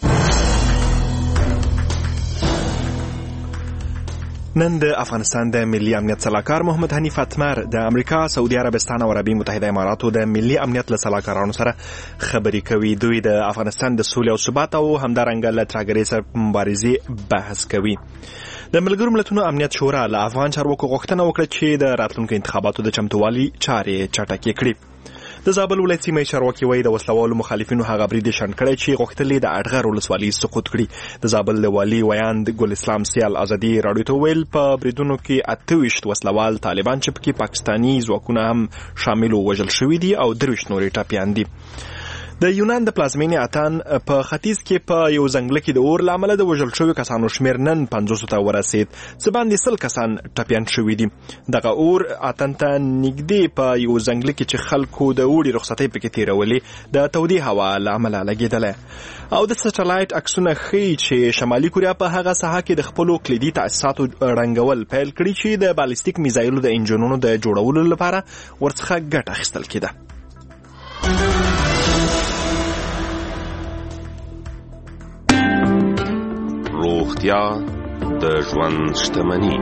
نن د افغانستان د ملي امنیت سلاکار محمد حنیف اتمر د امریکا، سعودي عربستان او عربي متحده اماراتو د ملي امنیت له سلاکارانو سره خبرې کوي. دوی د افغانستان د سولې او ثبات او همدارنګه له ترهګرۍ سره مبارزې بحث کوي. د ملګرو ملتونو امنیت شورا له افغان چارواکو غوښتنه وکړه چې د راتلونکو انتخاباتو د چمتووالي چارې چټکې کړي. د زابل ولایت سیمې چارواکي وایي د وسلوالو مخالفینو هغه برید شنډ کړی چې غوښتل د اډغر ولسوالۍ سقوط کړي. د زابل د والي ویاند ګل اسلام سیال ازادي راډیو ته ویل په بریدونو کې اته ویشت وسلوال طالبان چې پکې پاکستاني ځواکونه هم شامل وژل شوي دي او درویشت نورې ټپیان دي. د یونان د پلازمینې اتن په ختیځ کې په یو ځنګل کې د اور له امله د وژل شویو کسانو شمېر نن پنځوسو ته ورسېد. څه باندې سل کسان ټپیان شوي دي. دغه اور اتن ته نږدې په یو ځنګل کې چې خلکو د اوړي رخصتۍ پکې تېرولې د تودې هوا له امله لګېدلی. او د سټلایټ عکسونه ښیي چې شمالي کوریا په هغه ساحه کې د خپلو کلیدي تاسیساتو ړنګول پیل کړي چې د بالستیک میزایلو د انجنونو د جوړولو لپاره ورڅخه ګټه اخیستل کېده. روغتیا د ژوند شتمني.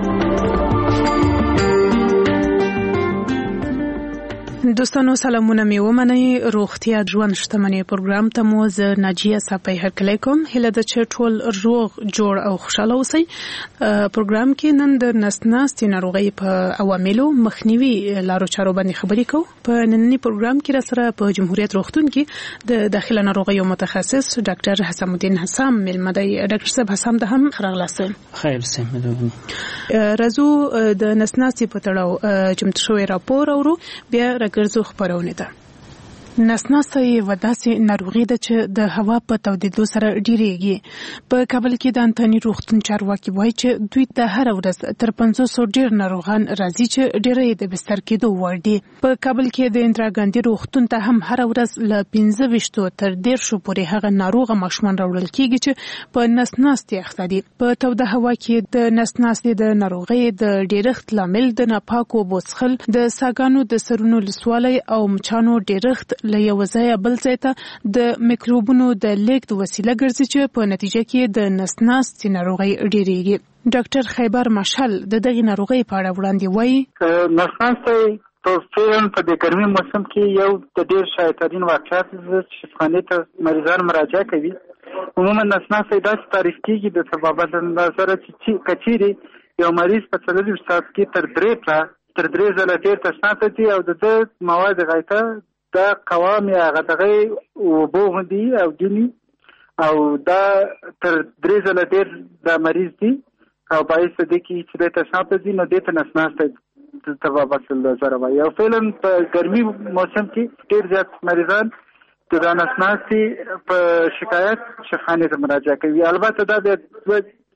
دوستانو سلامونه می ومنئ. روغتیا ژوند شتمنۍ پروګرام ته مو زه ناجیه صافی هرکلی کوم. هیله ده چې ټول روغ جوړ او خوشاله اوسئ. پروګرام کې نن د نس ناستې ناروغۍ په عواملو مخنیوي لارو چارو باندې خبرې کوو. په نننی پروګرام کې را سره په جمهوریت روغتون کې د داخله ناروغیو متخصص ډاکټر حسام الدین حسام مېلمه دی. ډاکټر صاحب حسام د هم راغلاست. خیر سم راځو د نس ناستې په تړاو چمتو شوی راپور اورو بیا ګرځو خبرونه ده. نسناسته یو داسې ناروغي ده چې د هوا په تودېدو سره ډیریږي. په کابل کې د انتوني روغتون چارواکي وایي چې دوی ته هر ورځ تر پنځوسو ډیر ناروغان راځي چې ډیری د بستر کېدو وړ دي. په کابل کې د اندرا ګاندي روغتون ته هم هر ورځ له پنځه ویشتو تر دیرشو پورې هغه ناروغه ماشومان راوړل کېږي چې په نسناستې اخته دي. په توده هوا کې د نسناستې د ناروغۍ د ډیرښت لامل د ناپاکو اوبو څښل، د ساګانو د سرونو لسوالی او مچانو ډیرښت له یو ځای بل ځای ته د میکروبونو د لیږد وسیله ګرځي چې په نتیجه کې د نس ناستې ناروغۍ ډیریږي. ډاکټر خیبر مشال د دغې ناروغۍ په اړه وړاندې وایي نس ناستې په فعلا په د ګرمي موسم کې یو د ډیر شایع واقعیت چې شفاخانې ته مریضان مراجعه کوي. عموما نس ناستې داسې تعریف کیږي د سبب نظر چې کچيري یو مریض په څلور ساعت کې تر درې تر درې ځله ډیر تشناسه دي او د مواد غایطه دا قوام یا غدغه وبو هندي او دینی او دا تر درې ځله ډیر د مریض دي او باعث دي چې د تشناسه دي نو د تنسناسته تباب اصل سره وایي. او فعلا په ګرمي موسم کې ډیر زیات مریضان د نسناسي په شکایت شفاخانې ته مراجعه کوي. البته دا د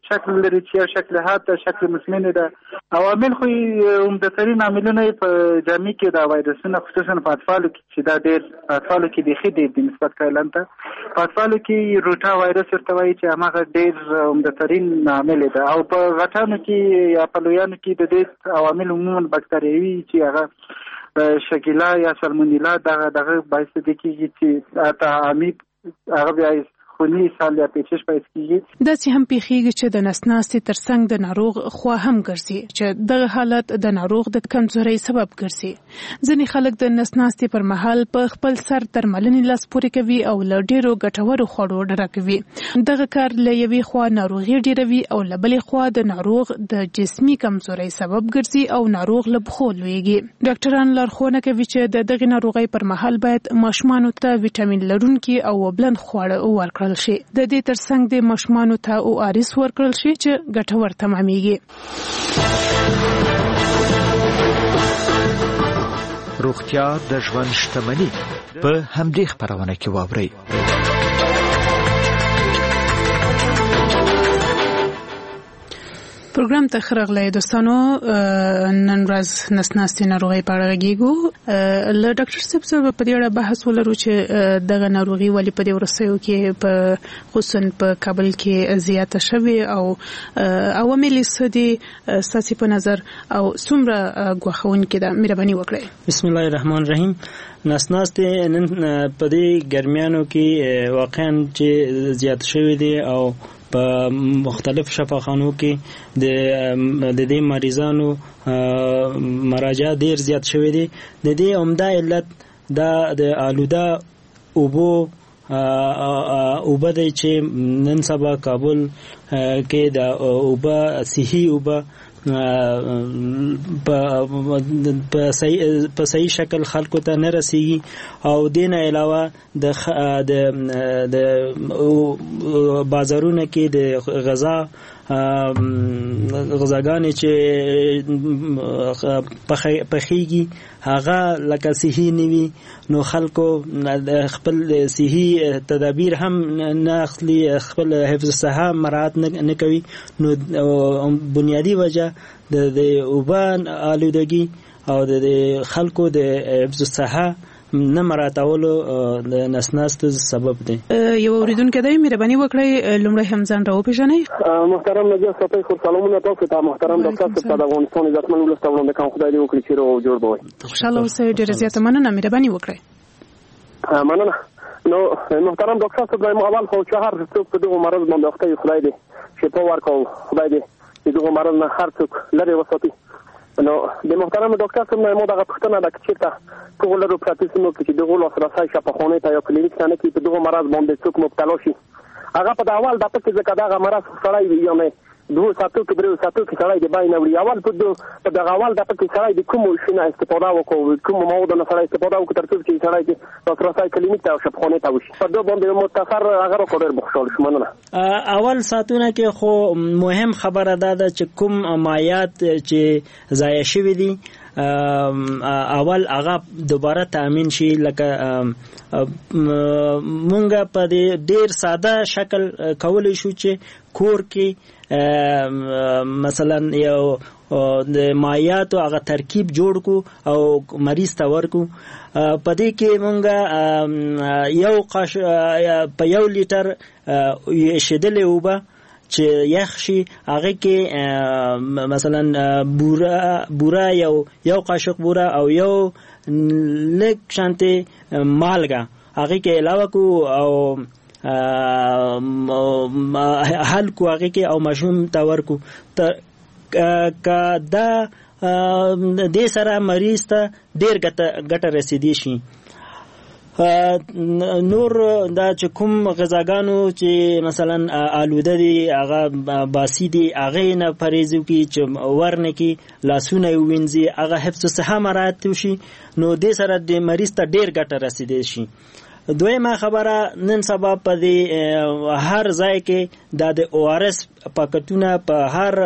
شکل لري چې شکل حاد ده، شکل مسمن ده. عوامل خو عمدترین عاملونه په جامع کې د وایرسونو خصوصا په اطفالو کې چې دا ډېر اطفالو کې بيخي ډېر د نسبت کایلن ته په اطفالو کې روټا وایرس ورته وایي چې هغه ډېر عمدترین عامل ده. او په غټانو کې یا په لویانو کې د دې عوامل عموما باکتریوي چې هغه شګیلا یا سالمونیلا دغه دغه باعث دي کېږي چې تعامیب هغه بیا خونی سال یا پیچش پیدا کیږي. د سي هم پیخیږي چې د نسناستي ترڅنګ د ناروغ خو هم ګرځي چې دغه حالت د ناروغ د کمزوري سبب ګرځي. ځینې خلک د نسناستي پر مهال په خپل سر درملنې لاس پوري کوي او له ډیرو ګټورو خوړو ډډه کوي. دغه کار له یوې خوا ناروغي ډیروي او له بلې خوا د ناروغ د جسمي کمزوري سبب ګرځي او ناروغ له بخو لویږي. ډاکټران لارښوونه کوي چې د دغه ناروغي پر مهال باید ماشومانو ته وټامین لرونکي او بلند خواړه ورکړي شي. د دې ترڅنګ د ماشومانو ته او آریس ورکړل شي چې ګټور تمامېږي. روغتیا د ژوند شتمني په همدې خبرونه کې واوري. پروګرام ته خرغله دوستانو، نن ورځ نسناستي ناروغي په اړه غږیږو. له ډاکټر صاحب سره په دې اړه بحث ولرو چې دغه ناروغي ولې په دې ورسېو کې په خصوصا په کابل کې زیاته شوې او عوامل څه دي ستاسو په نظر او څومره غوښون کې ده؟ مهرباني وکړئ. بسم الله الرحمن الرحیم. نسناستي نن په دې ګرمیانو کې واقعا چې زیات شوې دي او په مختلف شفاخانو کې د د دې مریضانو مراجعه ډیر زیات شوې دي. د دې عمده علت دا د آلوده اوبو اوبه دی چې نن سبا کابل کې د اوبه صحي اوبه په صحیح په صحیح شکل خلکو ته نه رسیږي او دین علاوه د د بازارونو کې د غذا غذاګانې چې پخېږي هغه لکه صحي نه وي، نو خلکو خپل صحي تدابیر هم نه اخلي، خپل حفظ الصحه مراعات نه کوي. نو بنیادی وجه د اوبان آلودگی او د خلکو د حفظ الصحه نه مراعاتولو د نسناست سبب دی. یو اوریدونکو دی، مهرباني وکړئ لومړی هم ځان راوپېژنئ. محترم نجات صاحب، خو سلامونه تاسو ته. محترم ډاکټر صاحب، د افغانستان عزتمن ولس ته وړاندې کوم، خدای دې وکړي چې روغ جوړ به وي. خوشاله اوسئ. ډېره زیاته مننه، مهرباني وکړئ. مننه. نو محترم ډاکټر صاحب، زما اول خو چې هر څوک په دغه مرض باندې اخته وي، خدای دې شفا ورکړي، خدای دې دغه مرض نه هر څوک لرې وساتي. نو د محترم ډاکټر صاحب نه مو دغه پوښتنه ده چې تا ټول له پراتیسونو کې چې دغه لاسرسي شفاخانه ته یا کلینیک ته نه کې په دغه مرض باندې څوک مبتلا شي، هغه په اول د پکې ځکه دغه مرض سړی وي یا نه دوه ساتو کې درې ساتو کې سړی دی باندې وړي. اول په دغه اول د پکې سړی د کوم شي نه استفاده وکړي، کوم مواد نه سړی استفاده وکړي ترڅو چې سړی د لاسرسي کلینیک ته او شفاخانه ته وشي. په دغه باندې متصر هغه راکړل بخښل شو. مننه. اول ساتونه کې خو مهم خبره ده چې کوم مایعات چې ضایع شوي دي اول هغه دوباره تامین شي. لکه مونږه په دې ډیر ساده شکل کولای شو چې کور کې مثلا یو د مایعاتو هغه ترکیب جوړ کو او مریض ته ورکو. په دې کې مونږه یو قاش په یو لیټر شیدلې اوبه چې یخ شي هغه کې مثلا بوره بوره یو یو قاشق بوره او یو لږ شانته مالګه هغه کې علاوه کو او حل کو هغه کې او مشوم تور کو کا دا د سره مریض ته ډیر ګټه رسیدي شي. نور دا چې کوم غذاګانو چې مثلا آلوده دي هغه باسی دي هغه نه پرهیز وکړي، چې ورنه کې لاسونه وینځي، هغه حفظ الصحه مراعات وشي، نو دې سره د مریض ته ډیر ګټه رسیدي شي. دویمه خبره، نن سبا په دې هر ځای کې دا د او آر اس پاکټونه په هر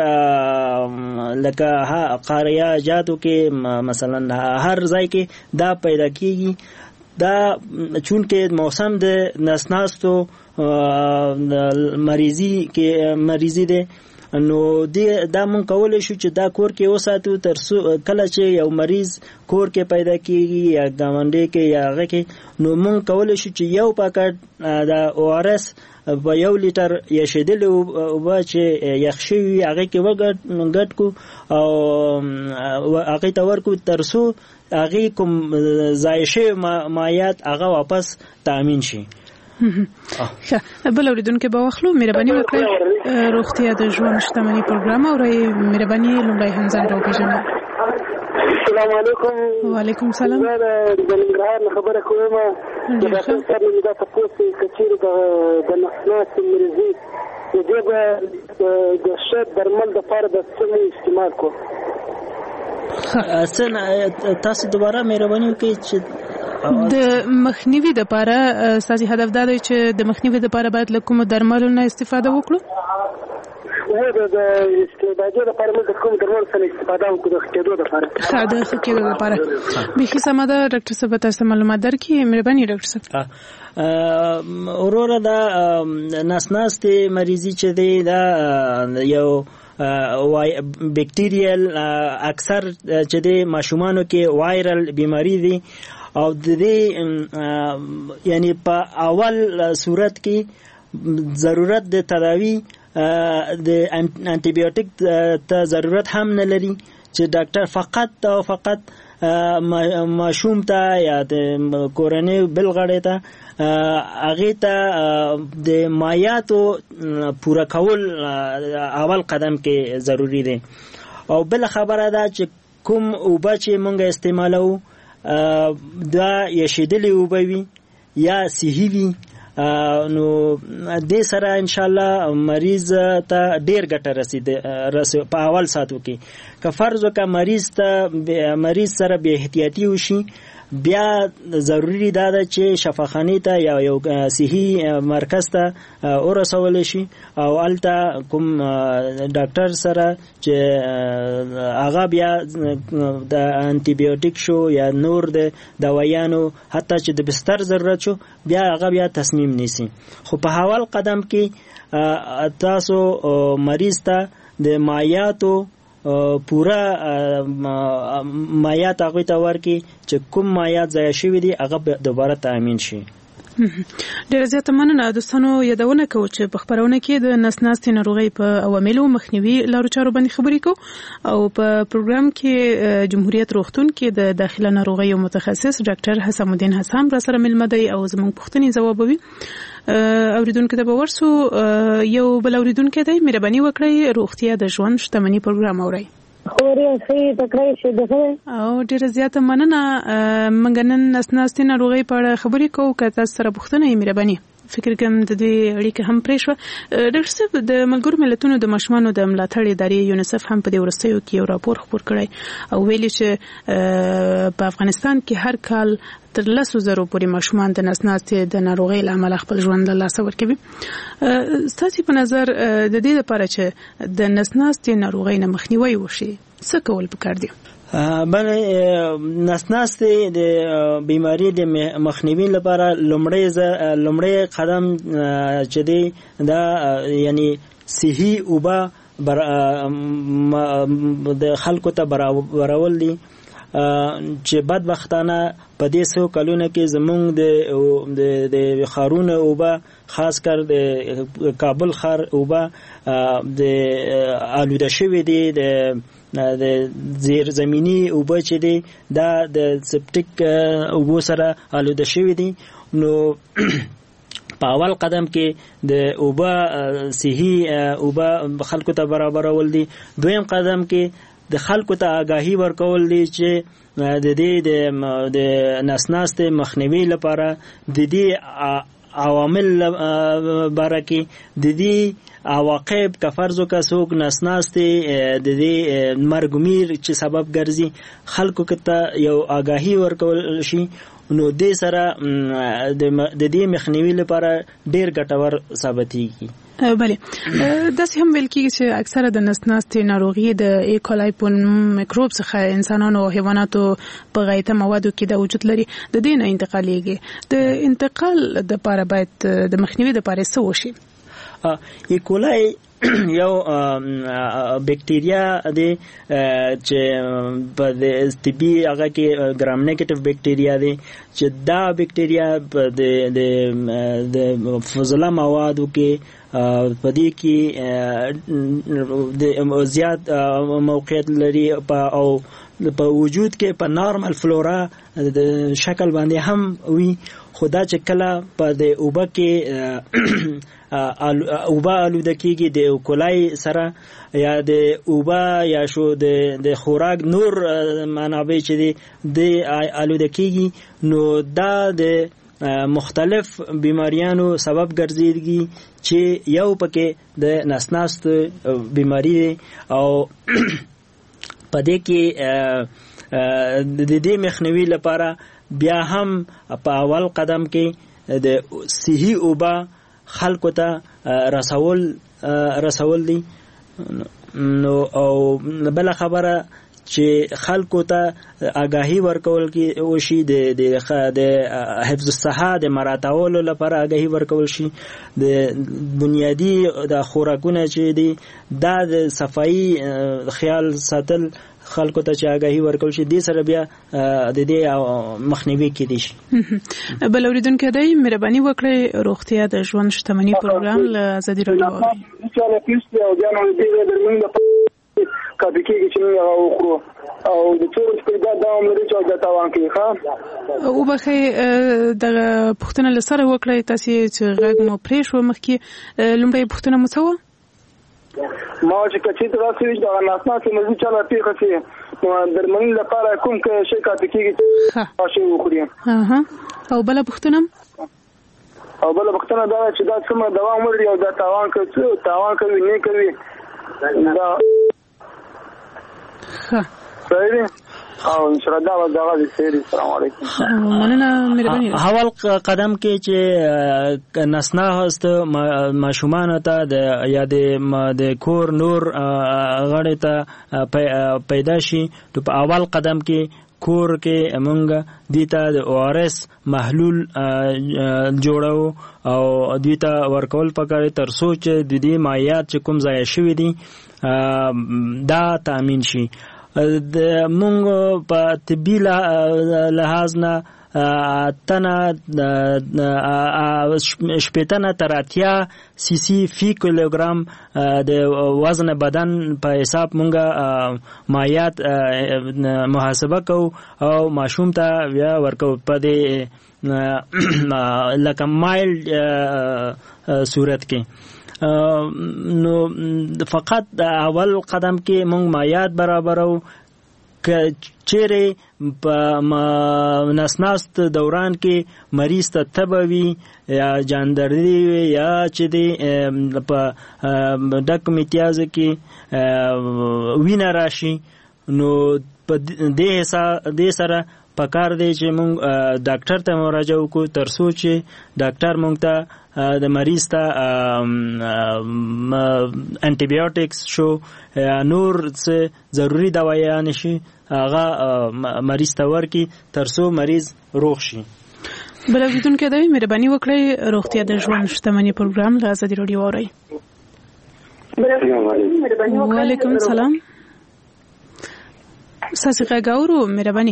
لکه قاریه جاتو کې مثلا هر ځای کې دا پیدا کیږي. دا چون کې موسم د نسناستو مریضي کې مریضي ده نو دا مونږ کولای شو چې دا کور کې وساتو تر کله چې یو مریض کور کې پیدا کیږي یا ګاونډي کې یا هغه کې نو مونږ کولای شو چې یو پاکټ دا او ار اس په یو لیټر یا شیدل او چې یخ شوی هغه کې وګټ ګټ کو او هغه تور کو ترسو هغه کوم زایشه مایات هغه واپس تامین شي. ښه بل اوریدونکو به واخلو مهرباني وکړئ روغتیا د ژوند شتمنۍ پروګرام او راي مهرباني لومړی هم ځان راوپېژنئ. السلام علیکم. وعلیکم السلام. زه د ننګرهار نه خبره کوم. د ډاکټر صاحب نه دا تاسو چې چیرې د نسناس مریضي د دې د شد درمل د پاره د څه استعمال کو. اسن تاسو دوباره مهرباني وکړئ چې د مخنیوي د لپاره ساسي هدف دا دی چې د مخنیوي د لپاره باید له کوم درملو نه استفاده وکړو. و د استفادې لپاره موږ کوم درمل څخه استفاده وکړو د خېدو لپاره. ښه د خېدو لپاره به سم ده ډاکټر صاحب تاسو معلومات درکې مهرباني ډاکټر صاحب. اورور دا نسناستي مریضي چې دی دا یو بیکټیریل اکثر چې دی ماشومانو کې وایرل بیماری دی او د دې یعنی په اول صورت کې ضرورت د تداوی د انټي بیوټیک ته ضرورت هم نه لري چې ډاکټر فقط او فقط ماشوم ته یا د کورنۍ بل غړي ته هغه ته د مایاتو پوره کول اول قدم کې ضروری دی. او بل خبره ده چې کوم اوبه چې مونږ استعمالو دا یشیدلی وبوي یا صحی وي نو دې سره ان شاء الله مریض ته ډیر ګټه رسید رسې په اول ساتو کې که فرض وکړه مریض ته مریض سره به احتیاطي وشي بیا ضروری ده چې شفاخانه ته یا یو صحی مرکز ته ورسول شي او الته کوم ډاکټر سره چې هغه بیا د انټي بیوټیک شو یا نور د دوايانو حتی چې د بستر ضرورت شو بیا هغه بیا تصمیم نیسي. خو په اول قدم کې تاسو مریض ته د مایاتو پورا مایات هغه ته ورکی چې کوم مایات ضایع شوی دي هغه دوباره تامین شي. ډېر زیات مننه دوستانو. یادونه کوم چې په خبرونه کې د نسناستي ناروغي په عواملو مخنیوي لارو چارو باندې خبرې کوو او په پروګرام کې جمهوریت روغتون کې د داخله ناروغي متخصص ډاکټر حسام الدین حسام را سره ملمه دی او زموږ پوښتنې ځوابوي. اوریدونکو ته به ورسو یو بل اوریدونکو ته مهرباني وکړئ روغتیا د ژوند شتمنۍ پروګرام اورئ. خوري سي تکرای شي دغه او ډیره زیاته مننه. منګنن نسناستي ناروغي په اړه خبرې کوو که تاسو سره پوښتنه یې مهرباني فکر کوم د دې اړیکه هم پرې شو. ډاکټر صاحب د ملګرو ملتونو د ماشومانو د ملاتړ ادارې یونیسف هم په دې ورستیو کې یو راپور خپور کړی او ویلي چې په افغانستان کې هر کال تر لسو زرو پورې ماشومان د نسناستي د ناروغۍ له امله خپل ژوند له لاسه ورکوي. ستاسو په نظر د دې لپاره چې د نسناستي ناروغۍ نه مخنیوي وشي څه کول پکار دي؟ بله نسناستي د بیماری د مخنیوي لپاره لومړی لومړی قدم چې دی دا یعنی صحی اوبه د خلکو ته برابرول دي چې بدبختانه په دې سو کلونه کې زمونږ د د خارونه اوبه خاص کر د کابل خار اوبه د آلوده شوی دي د د زیر زمینی اوبه چې دي دا د سپټیک اوبو سره آلوده شوی دي. نو په اول قدم کې د اوبه صحی اوبه خلکو ته برابرول دي. دویم قدم کې د خلکو ته آگاهی ورکول دي چې د دې د نسناستي مخنیوي لپاره د دې عوامل بارکه د دې عواقب که فرض وکړو څوک نسناستي د دې مرګمیر چې سبب ګرځي خلکو ته یو آگاهی ورکول شي نو دې سره د دې مخنیوي لپاره ډیر ګټور ثابتېږي. بله داسې هم ویل کېږي چې اکثره د نس ناستې ناروغي د ایکولای په میکروب څخه انسانانو او حیواناتو په غایطه موادو کې د وجود لري د دې نه انتقالیږي د انتقال د لپاره باید د مخنیوي لپاره څه وشي ایکولای یو بیکټیریا دی چې په د طبي هغه کې ګرام نیگیټیو بیکټیریا دی چې دا بیکټیریا د د فضله موادو کې په دې کې د زیات موقعیت لري او په وجود کې په نارمل فلورا د شکل باندې هم وي خدا چې کله په د اوبه کې اوبه آلوده کېږي د ایکولای سره یا د اوبه یا شو د د خوراک نور منابع چې دي د آلوده کېږي نو دا د مختلف بیماریانو سبب ګرځيږي چې یو پکې د نسناست بیماری او پدې کې د دې مخنیوي لپاره بیا هم په اول قدم کې د صحي اوبه خلکو ته رسول رسول دي نو او بل خبره چې خلکو ته آگاهی ورکول کې وشي د د حفظ الصحه د مراتعولو لپاره آگاهی ورکول شي د بنیادی د خوراکونه چې دي دا د صفائی خیال ساتل خلکو ته چې آگاهی ورکول شي د سره بیا د دې مخنیوي کې دي شي بل اوریدونکو دی مهرباني وکړئ روغتیا د ژوند شتمنۍ پروګرام له ازادي راډیو کافي کېږي چې موږ وخورو او د څو ورځې پیدا دوام لري چې دا تاوان کوي ښه او بخې د پښتنه لسره وکړی تاسو چې غږ مو پرې شو مخکې لومړی پښتنه مو څه و ما چې کچې ته راځي چې دا ناسنا چې موږ چې لا پیښه شي نو درملنې لپاره کوم کې شي کافي کېږي چې وخوري ها او بل پښتنه او بل پښتنه دا چې دا څومره دوام لري او دا تاوان کوي تاوان کوي نه کوي دا ها صحیح او ان شاء الله دا غوډه سری السلام علیکم مننه مهرباني اول قدم کې چې نسنا هست ماشومان ته د یا د کور نور غړې ته پیدا شي ته په اول قدم کې کور کې موږ دیتا د او ار اس محلول جوړو او دیتا ورکول پکاره تر سوچ د دې مایات چې کوم ځای شوی دي دا تامین شي د مونږ په طبي لحاظ نه تنه شپېتنه تر اتیا سی سی فی کیلوګرام د وزن بدن په حساب مونږه مایات محاسبه کو او ماشوم ته بیا ورکو په دې لکه مایلډ صورت کې نو فقط اول قدم کې مونږ مایات برابرو ک چیرې په نسناست دوران کې مریض ته تبوي یا جاندردي یا چې دی په ډک امتیاز کې وینه راشي نو په دې دې سره پکار دی چې مونږ ډاکټر ته مراجعه وکړو تر څو چې ډاکټر مونږ ته د مریض ته انټي بایوټکس شو نور څه ضروری دوايان شي هغه مریض ته ورکي تر څو مریض روغ شي بل اوریدونکو دی مهرباني وکړئ روغتیا د ژوند شتمنۍ پروګرام له ازادي راډیو اورئ وعلیکم السلام ساسي غاورو مهرباني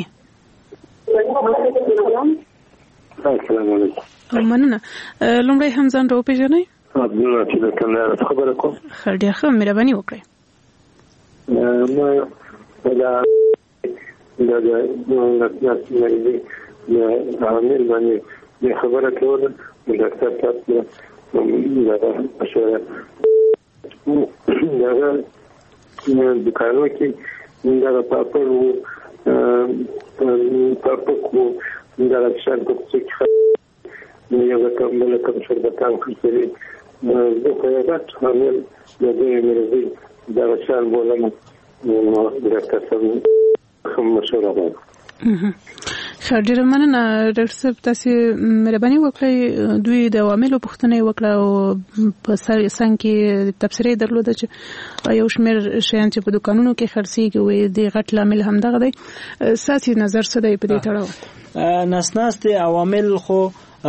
السلام علیکم مننه لومړی هم ځان راو پیژنئ عبد الله چې د کندهار خبره کوم ډېر ښه مهرباني وکړئ ما دا دا د ناس مریضي د عامل باندې د خبره کوله د ډاکټر تاسو دا اشاره دا د کارو کې دا په پرو په پکو دا څنګه کوڅه یو کومه کوم شربتان کوي زه په یاد عامل د دې مرزي دا شان بولم نو ډاکټر صاحب کوم مشوره ده ډېره مننه ډاکټر صاحب، تاسو مهرباني وکړئ دوی د عواملو پوښتنه وکړه او په څنګ کې تبصره درلوده چې یو شمېر شیان چې په دوکانونو کې خرڅېږي وي د غټ لامل همدغه دی. ستاسو نظر څه دی په دې تړاو؟ نسناستې عوامل خو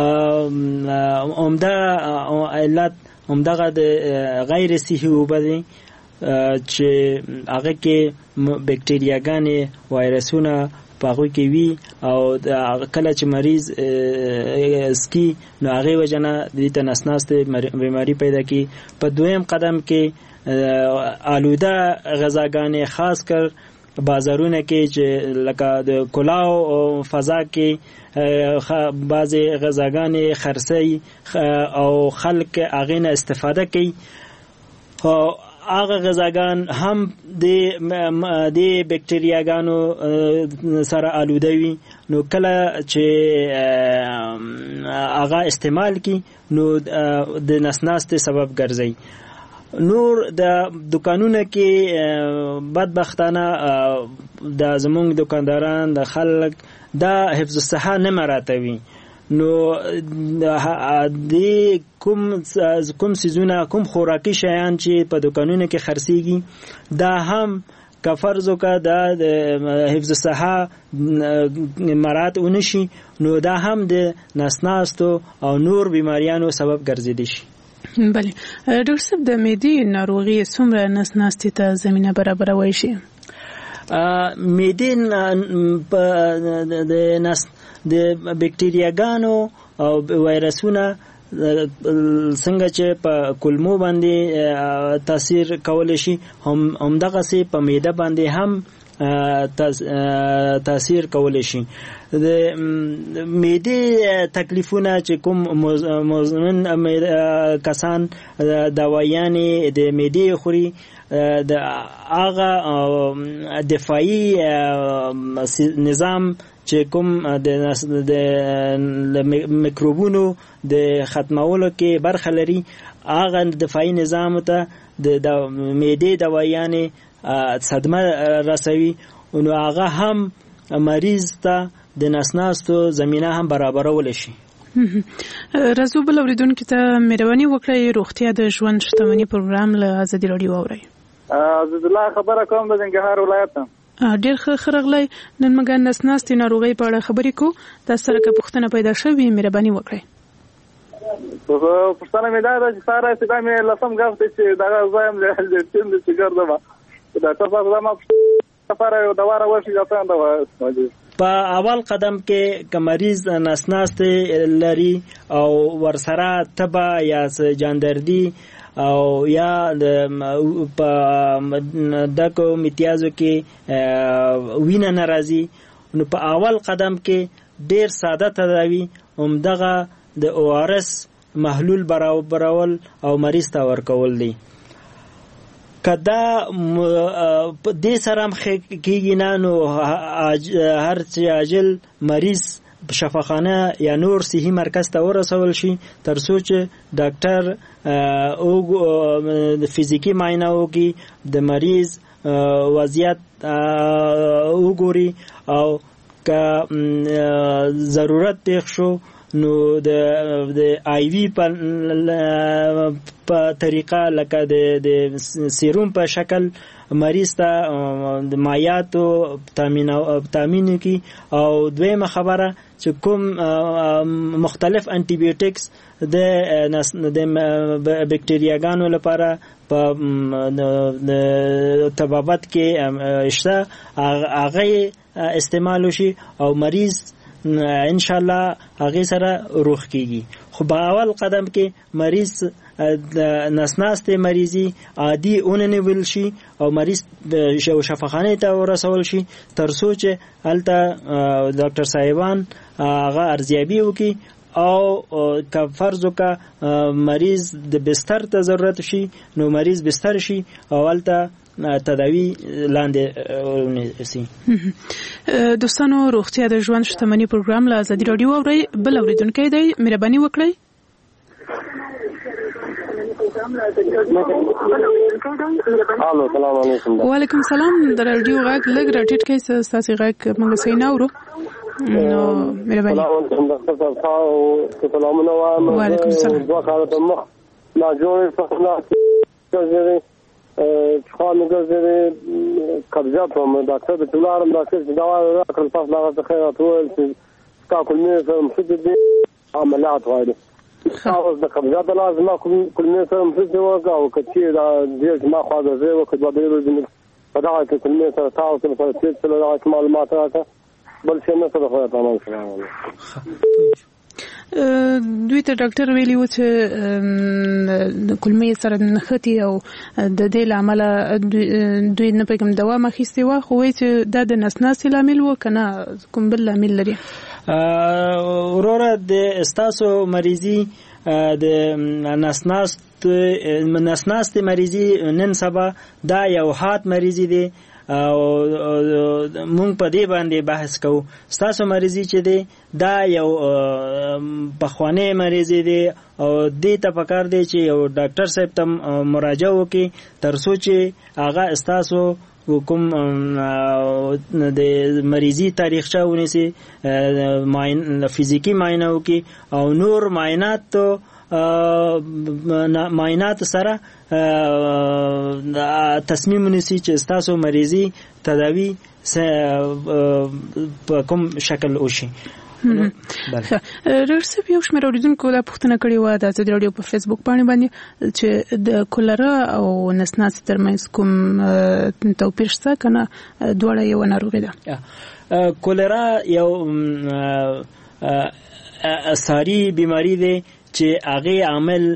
عمده علت همدغه د غیر صحي اوبه دي چې هغه کې بکټریاګانې وایرسونه په هغه کې وي او کله چې مریض سکي نو هغه وجنه د تنسناست بیماری پیدا کی. په دویم قدم کې آلوده غذاګانې خاص کر بازارونه کې چې لکه د کلاو فضا کې بعضې غذاګانې خرڅي او خلک هغې نه استفاده کوي. هغه غذاګان هم د د بکټریاګانو سره آلوده وي، نو کله چې هغه استعمال کی نو د نسناست سبب ګرځي. نور د دکانونو کې بدبختانه د زمونږ دکانداران د خلک دا حفظ الصحه نه مراتوي، نو د کوم کوم سيزونه کوم خوراکي شیان چې په دکانونو کې خرڅيږي دا هم که فرض وکړه دا د حفظ الصحه مراد ونشي نو دا هم د نسناستو او نور بیماریانو سبب ګرځیدي شي. بله ډاکټر صاحب، د معدې ناروغي څومره نسناستي ته زمينه برابروي شي؟ معدې د نس د بکټریاګانو او وایرسونه څنګه چې په کولمو باندې تاثیر کولای شي، هم همدغه سي په معده باندې هم تاثیر کولای شي. د معدې تکلیفونه چې کوم مزمن کسان دوايانې د معدې خوري د هغه دفاعي نظام چې کوم د میکروبونو د ختمولو کې برخه لري، هغه دفاعي نظام ته د معدې دوايانې صدمه رسوي، نو هغه هم مریض ته د نسناستو زمينه هم برابرول شي. راځو بل اوریدونکو ته مهرباني وکړئ روغتیا د ژوند شتمنۍ پروګرام له ازادي راډیو اورئ. عزیز الله خبره کوم د ننګرهار ولایت ته. ډېر ښه خرغلی نن موږ نسناستې ناروغۍ په اړه خبرې کوو. تاسو سره که پوښتنه پیدا شوې مهرباني وکړئ. پوښتنه مې دا ده چې ساره چې دا مې لسم ګاف دی چې دغه زایم له ټیم د سیګر ده دا تاسو زما سفر یو دواره ورشي ځان دا په اول قدم کې که مریض نسناست لري او ورسره تبه یا جاندردي او یا د په دکو امتیازو کې وینه ناراضي، نو په اول قدم کې ډیر ساده تداوی همدغه د او آر اس محلول برابرول او مریض ته ورکول دي. کدا دې سره کېږي نه نو هر چې عاجل مریض شفاخانه یا نور صحي مرکز ته ورسول شي تر څو چې ډاکټر او د فزیکی معاینه وکړي، د مریض وضعیت وګوري او که ضرورت پیښ شو نو د د آی وی په طریقه لکه د د سیروم په شکل مریض ته د مایعاتو تامین تامین کی. او دویمه خبره چې کوم مختلف انټي بایوټکس د د بکټریاګانو لپاره په طبابت کې شته هغه استعمال شي او مریض ان شاء الله هغه سره روغ کیږي. خو په اول قدم کې مریض نسناست مریضي عادي اوننول شي او مریض شفاخانه ته ورسول شي تر څو چې هلته ډاکټر صاحبان هغه ارزیابي وکړي او که فرض وکړه مریض د بستر ته ضرورت شي نو مریض بستر شي او هلته تداوی لاندې ونیسي. دوستانو روغتیا د ژوند شتمنۍ پروګرام له ازادي راډیو اورئ. بل اوریدونکی دی مهرباني وکړئ. الو سلام علیکم. وعلیکم سلام. د راډیو غږ لږ راټیټ کړئ ستاسو غږ موږ صحیح نه اورو. نو مهرباني سلامونه وایم. وعلیکم السلام. دوه کاله په مخ لا جوړې فخنا ګرځېدې خانه ګرځېدې قبضه په ډاکټر د تلارم ډاکټر چې دوا راکړل تاسو دا څه خیرات ول چې تا کولمې سره مخکې دي عملیات غواړي. تاسو د قبضه د لازمه کولمې سره مخکې وکړه او کچې دا دې ما خو دا زه وکړ د دې په دا کې کولمې سره تاسو په څه څه له معلومات راته بل څه نه سره خو تمام شوه. دوی ته ډاکټر ویلي و چې کولمې سره نښتي او د دې لامل دوی نه پېږم دوا مخېستې و خو وایي چې دا د نسناستې لامل و که نه کوم بل لامل لري. وروره د ستاسو مریضي د نسناست نسناستې مریضي نن سبا دا یو حاد مریضي دی او مونږ په دې باندې بحث کوو. ستاسو مریضي چې دی دا یو پخوانی مریضي دی او دې ته پکار دی چې یو ډاکټر صاحب ته مراجعه وکړي تر څو چې هغه ستاسو کوم د مریضي تاریخچه ونیسي فزیکی معاینه وکړي او نور معاینات معاینات سره تصمیم ونیسي چې ستاسو مریضي تداوی په کوم شکل وشي. رسوب یو شمېر اوریدونکو دا پوښتنه کړې وه د ازادي راډیو په فیسبوک باندې باندې چې د کولرا او نسناستې ترمنځ کوم توپیر شته که نه دواړه یوه ناروغي ده؟ کولرا یو ساري بیماری دی چې هغې عامل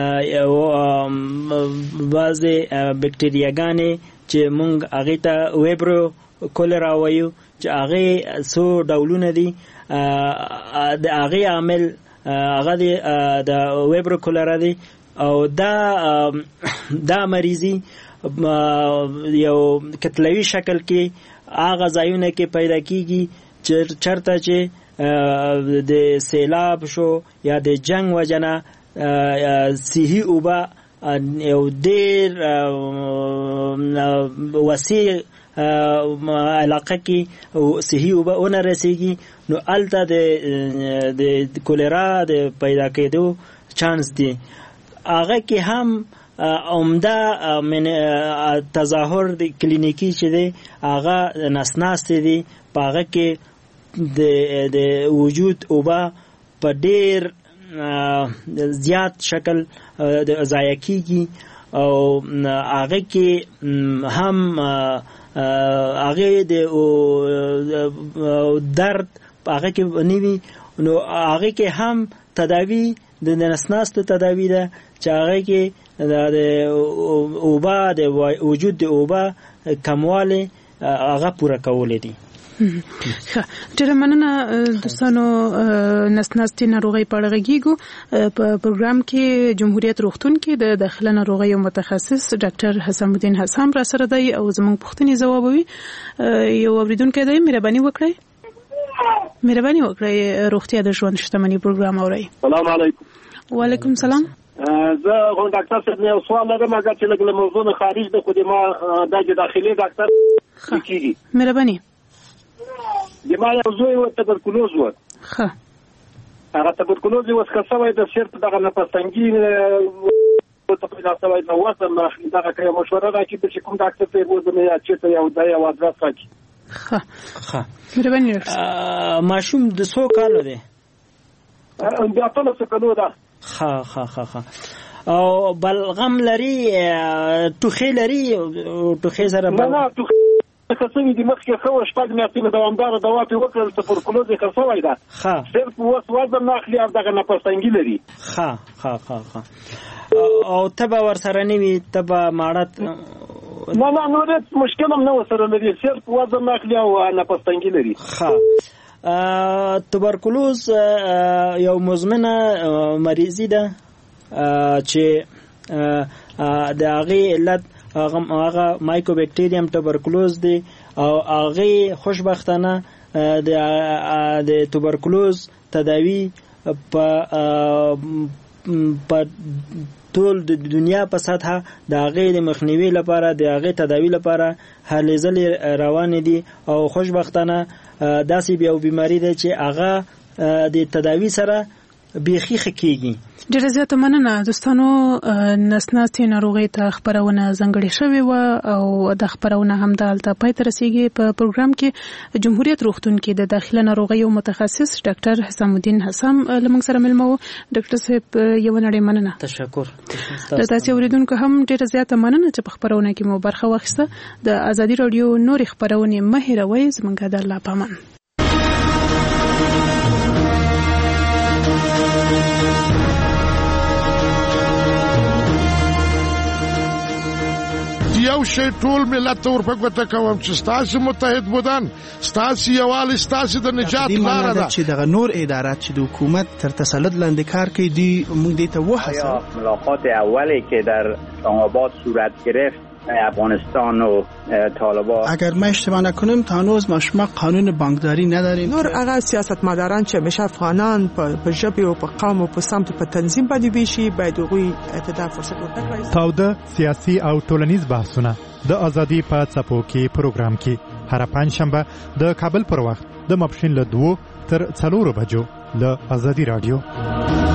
بعضې بکټریاګانې چې مونږ هغې ته ویبرو کولرا وایو چې هغې څو ډولونه دي. د هغې عامل هغه د ویبرو کولرا دی او دا دا مریضي یو کتلوي شکل کې هغه ځایونه کې پیدا کیږي چې چرته چې د سیلاب شو یا د جنگ وجنه صحي اوبه یو ډېر وسیع علاقه کې صحي اوبه ونه رسیږي نو هلته د کولرا د پیدا کېدو چانس دی. هغه کې هم عمده تظاهر د کلینیکی چې دی هغه نسناستې دی په هغه کې د د وجود اوبه په ډېر زیات شکل ضایع کیږي او هغه کې هم هغه د درد هغه کې نیوي نو هغه کې هم تداوی د نسناستو تداوی ده چې هغه کې د اوبه د وجود د اوبه کمواله هغه پوره کولې دي. ډېره مننه دوستانو. نسناستې ناروغۍ په اړه غږیږو په پروګرام کې جمهوریت روغتون کې د داخله ناروغیو متخصص ډاکټر حسام الدین حسام را سره دی او زموږ پوښتنې ځوابوي. یو اوریدونکی دی، مهرباني وکړئ مهرباني وکړئ روغتیا د ژوند شتمني پروګرام اورئ. سلام علیکم. وعلیکم سلام. زه غون ډاکټر صاحب یو سوال لرم اگر چې لږ له موضوع نه خارج ده خو د ما د داخلي ډاکټر کیږي. مهرباني. د ما یو زوی و تبرکلوز و. ښه. هغه تبرکلوز یې وسکه شوی د صرف دغه نفس‌تنګي ته پیدا شوی نو وزن اخلي دغه کوي مشوره راکړي چې کوم ډاکټر ته وزن یې چې ته یو د یو ادرس راکړي. ښه ښه. مهرباني. ماشوم د څو کالو دی؟ د اتلسو کالو ده. ښه ښه ښه ښه. او بلغم لري ټوخی لري ټوخی سره نه نه ټوخی خاصوي د مخ کې خو شپږ میاشتې دوامدار دوا په وکړل تبرکلوز یې خاصوي ده. ښه. صرف وس وزن نه اخلي او دغه نفس‌تنګي لري. ښه ښه ښه ښه. او تبه ورسره نه وي تبه ماړت نه نه نو هیڅ مشکل هم نه ورسره لري صرف وزن نه اخلي او نفس‌تنګي لري. ښه. تبرکلوز یو مزمنه مریضي ده چې د هغې علت هغه مایکوبیکټیریم تبرکلوز دی او هغې خوشبختانه د تبرکلوز تداوی په ټول د دنیا په سطحه د هغې د مخنیوي لپاره د هغې تداوی لپاره هلې ځلې روانې دي او خوشبختانه داسې یو بیماری ده چې هغه د تداوی سره بیخي ښه کېږي. ډېره زیاته مننه دوستانو. نسناستې ناروغۍ ته خپرونه ځانګړې شوې وه او د خپرونه همدلته پای ته رسېږي. په پروګرام کې جمهوریت روغتون کې د داخله ناروغیو متخصص ډاکټر حسام الدین حسام له موږ سره مېلمه وو. ډاکټر صاحب یوه نړۍ مننه. تشکر. د تاسې اورېدونکو هم ډېره زیاته مننه چې په خپرونه کې مو برخه واخیسته. د ازادي راډیو نورې خپرونې مه هېروئ. زموږ د الله په امان. یو شی ټول ملت ته ورپګوته کوم چې ستاسو متحد بودن ستاسو یووالی ستاسو د نجات لاره ده. چې دغه نور ادارات چې د حکومت تر تسلط لاندې کار کوي دی موږ دې ته وهڅوو. ملاقات اولی که در اسلام‌آباد صورت گرفت افغانستان و طالبان، اگر ما اشتباه نکنم تا هنوز ما قانون بانکداری نداریم. نور هغه سیاستمداران چې همیشه افغانان په ژبه او په قوم او په سمت په تنظیم باندې ویشي باید هغوی ته فرصت ورکړي. تاوده سیاسي او ټولنیز بحثونه د ازادي په څپو کې پروګرام کې هر پنځشنبه د کابل پر وخت د ماپښین له دوه تر څلورو بجو له ازادي رادیو.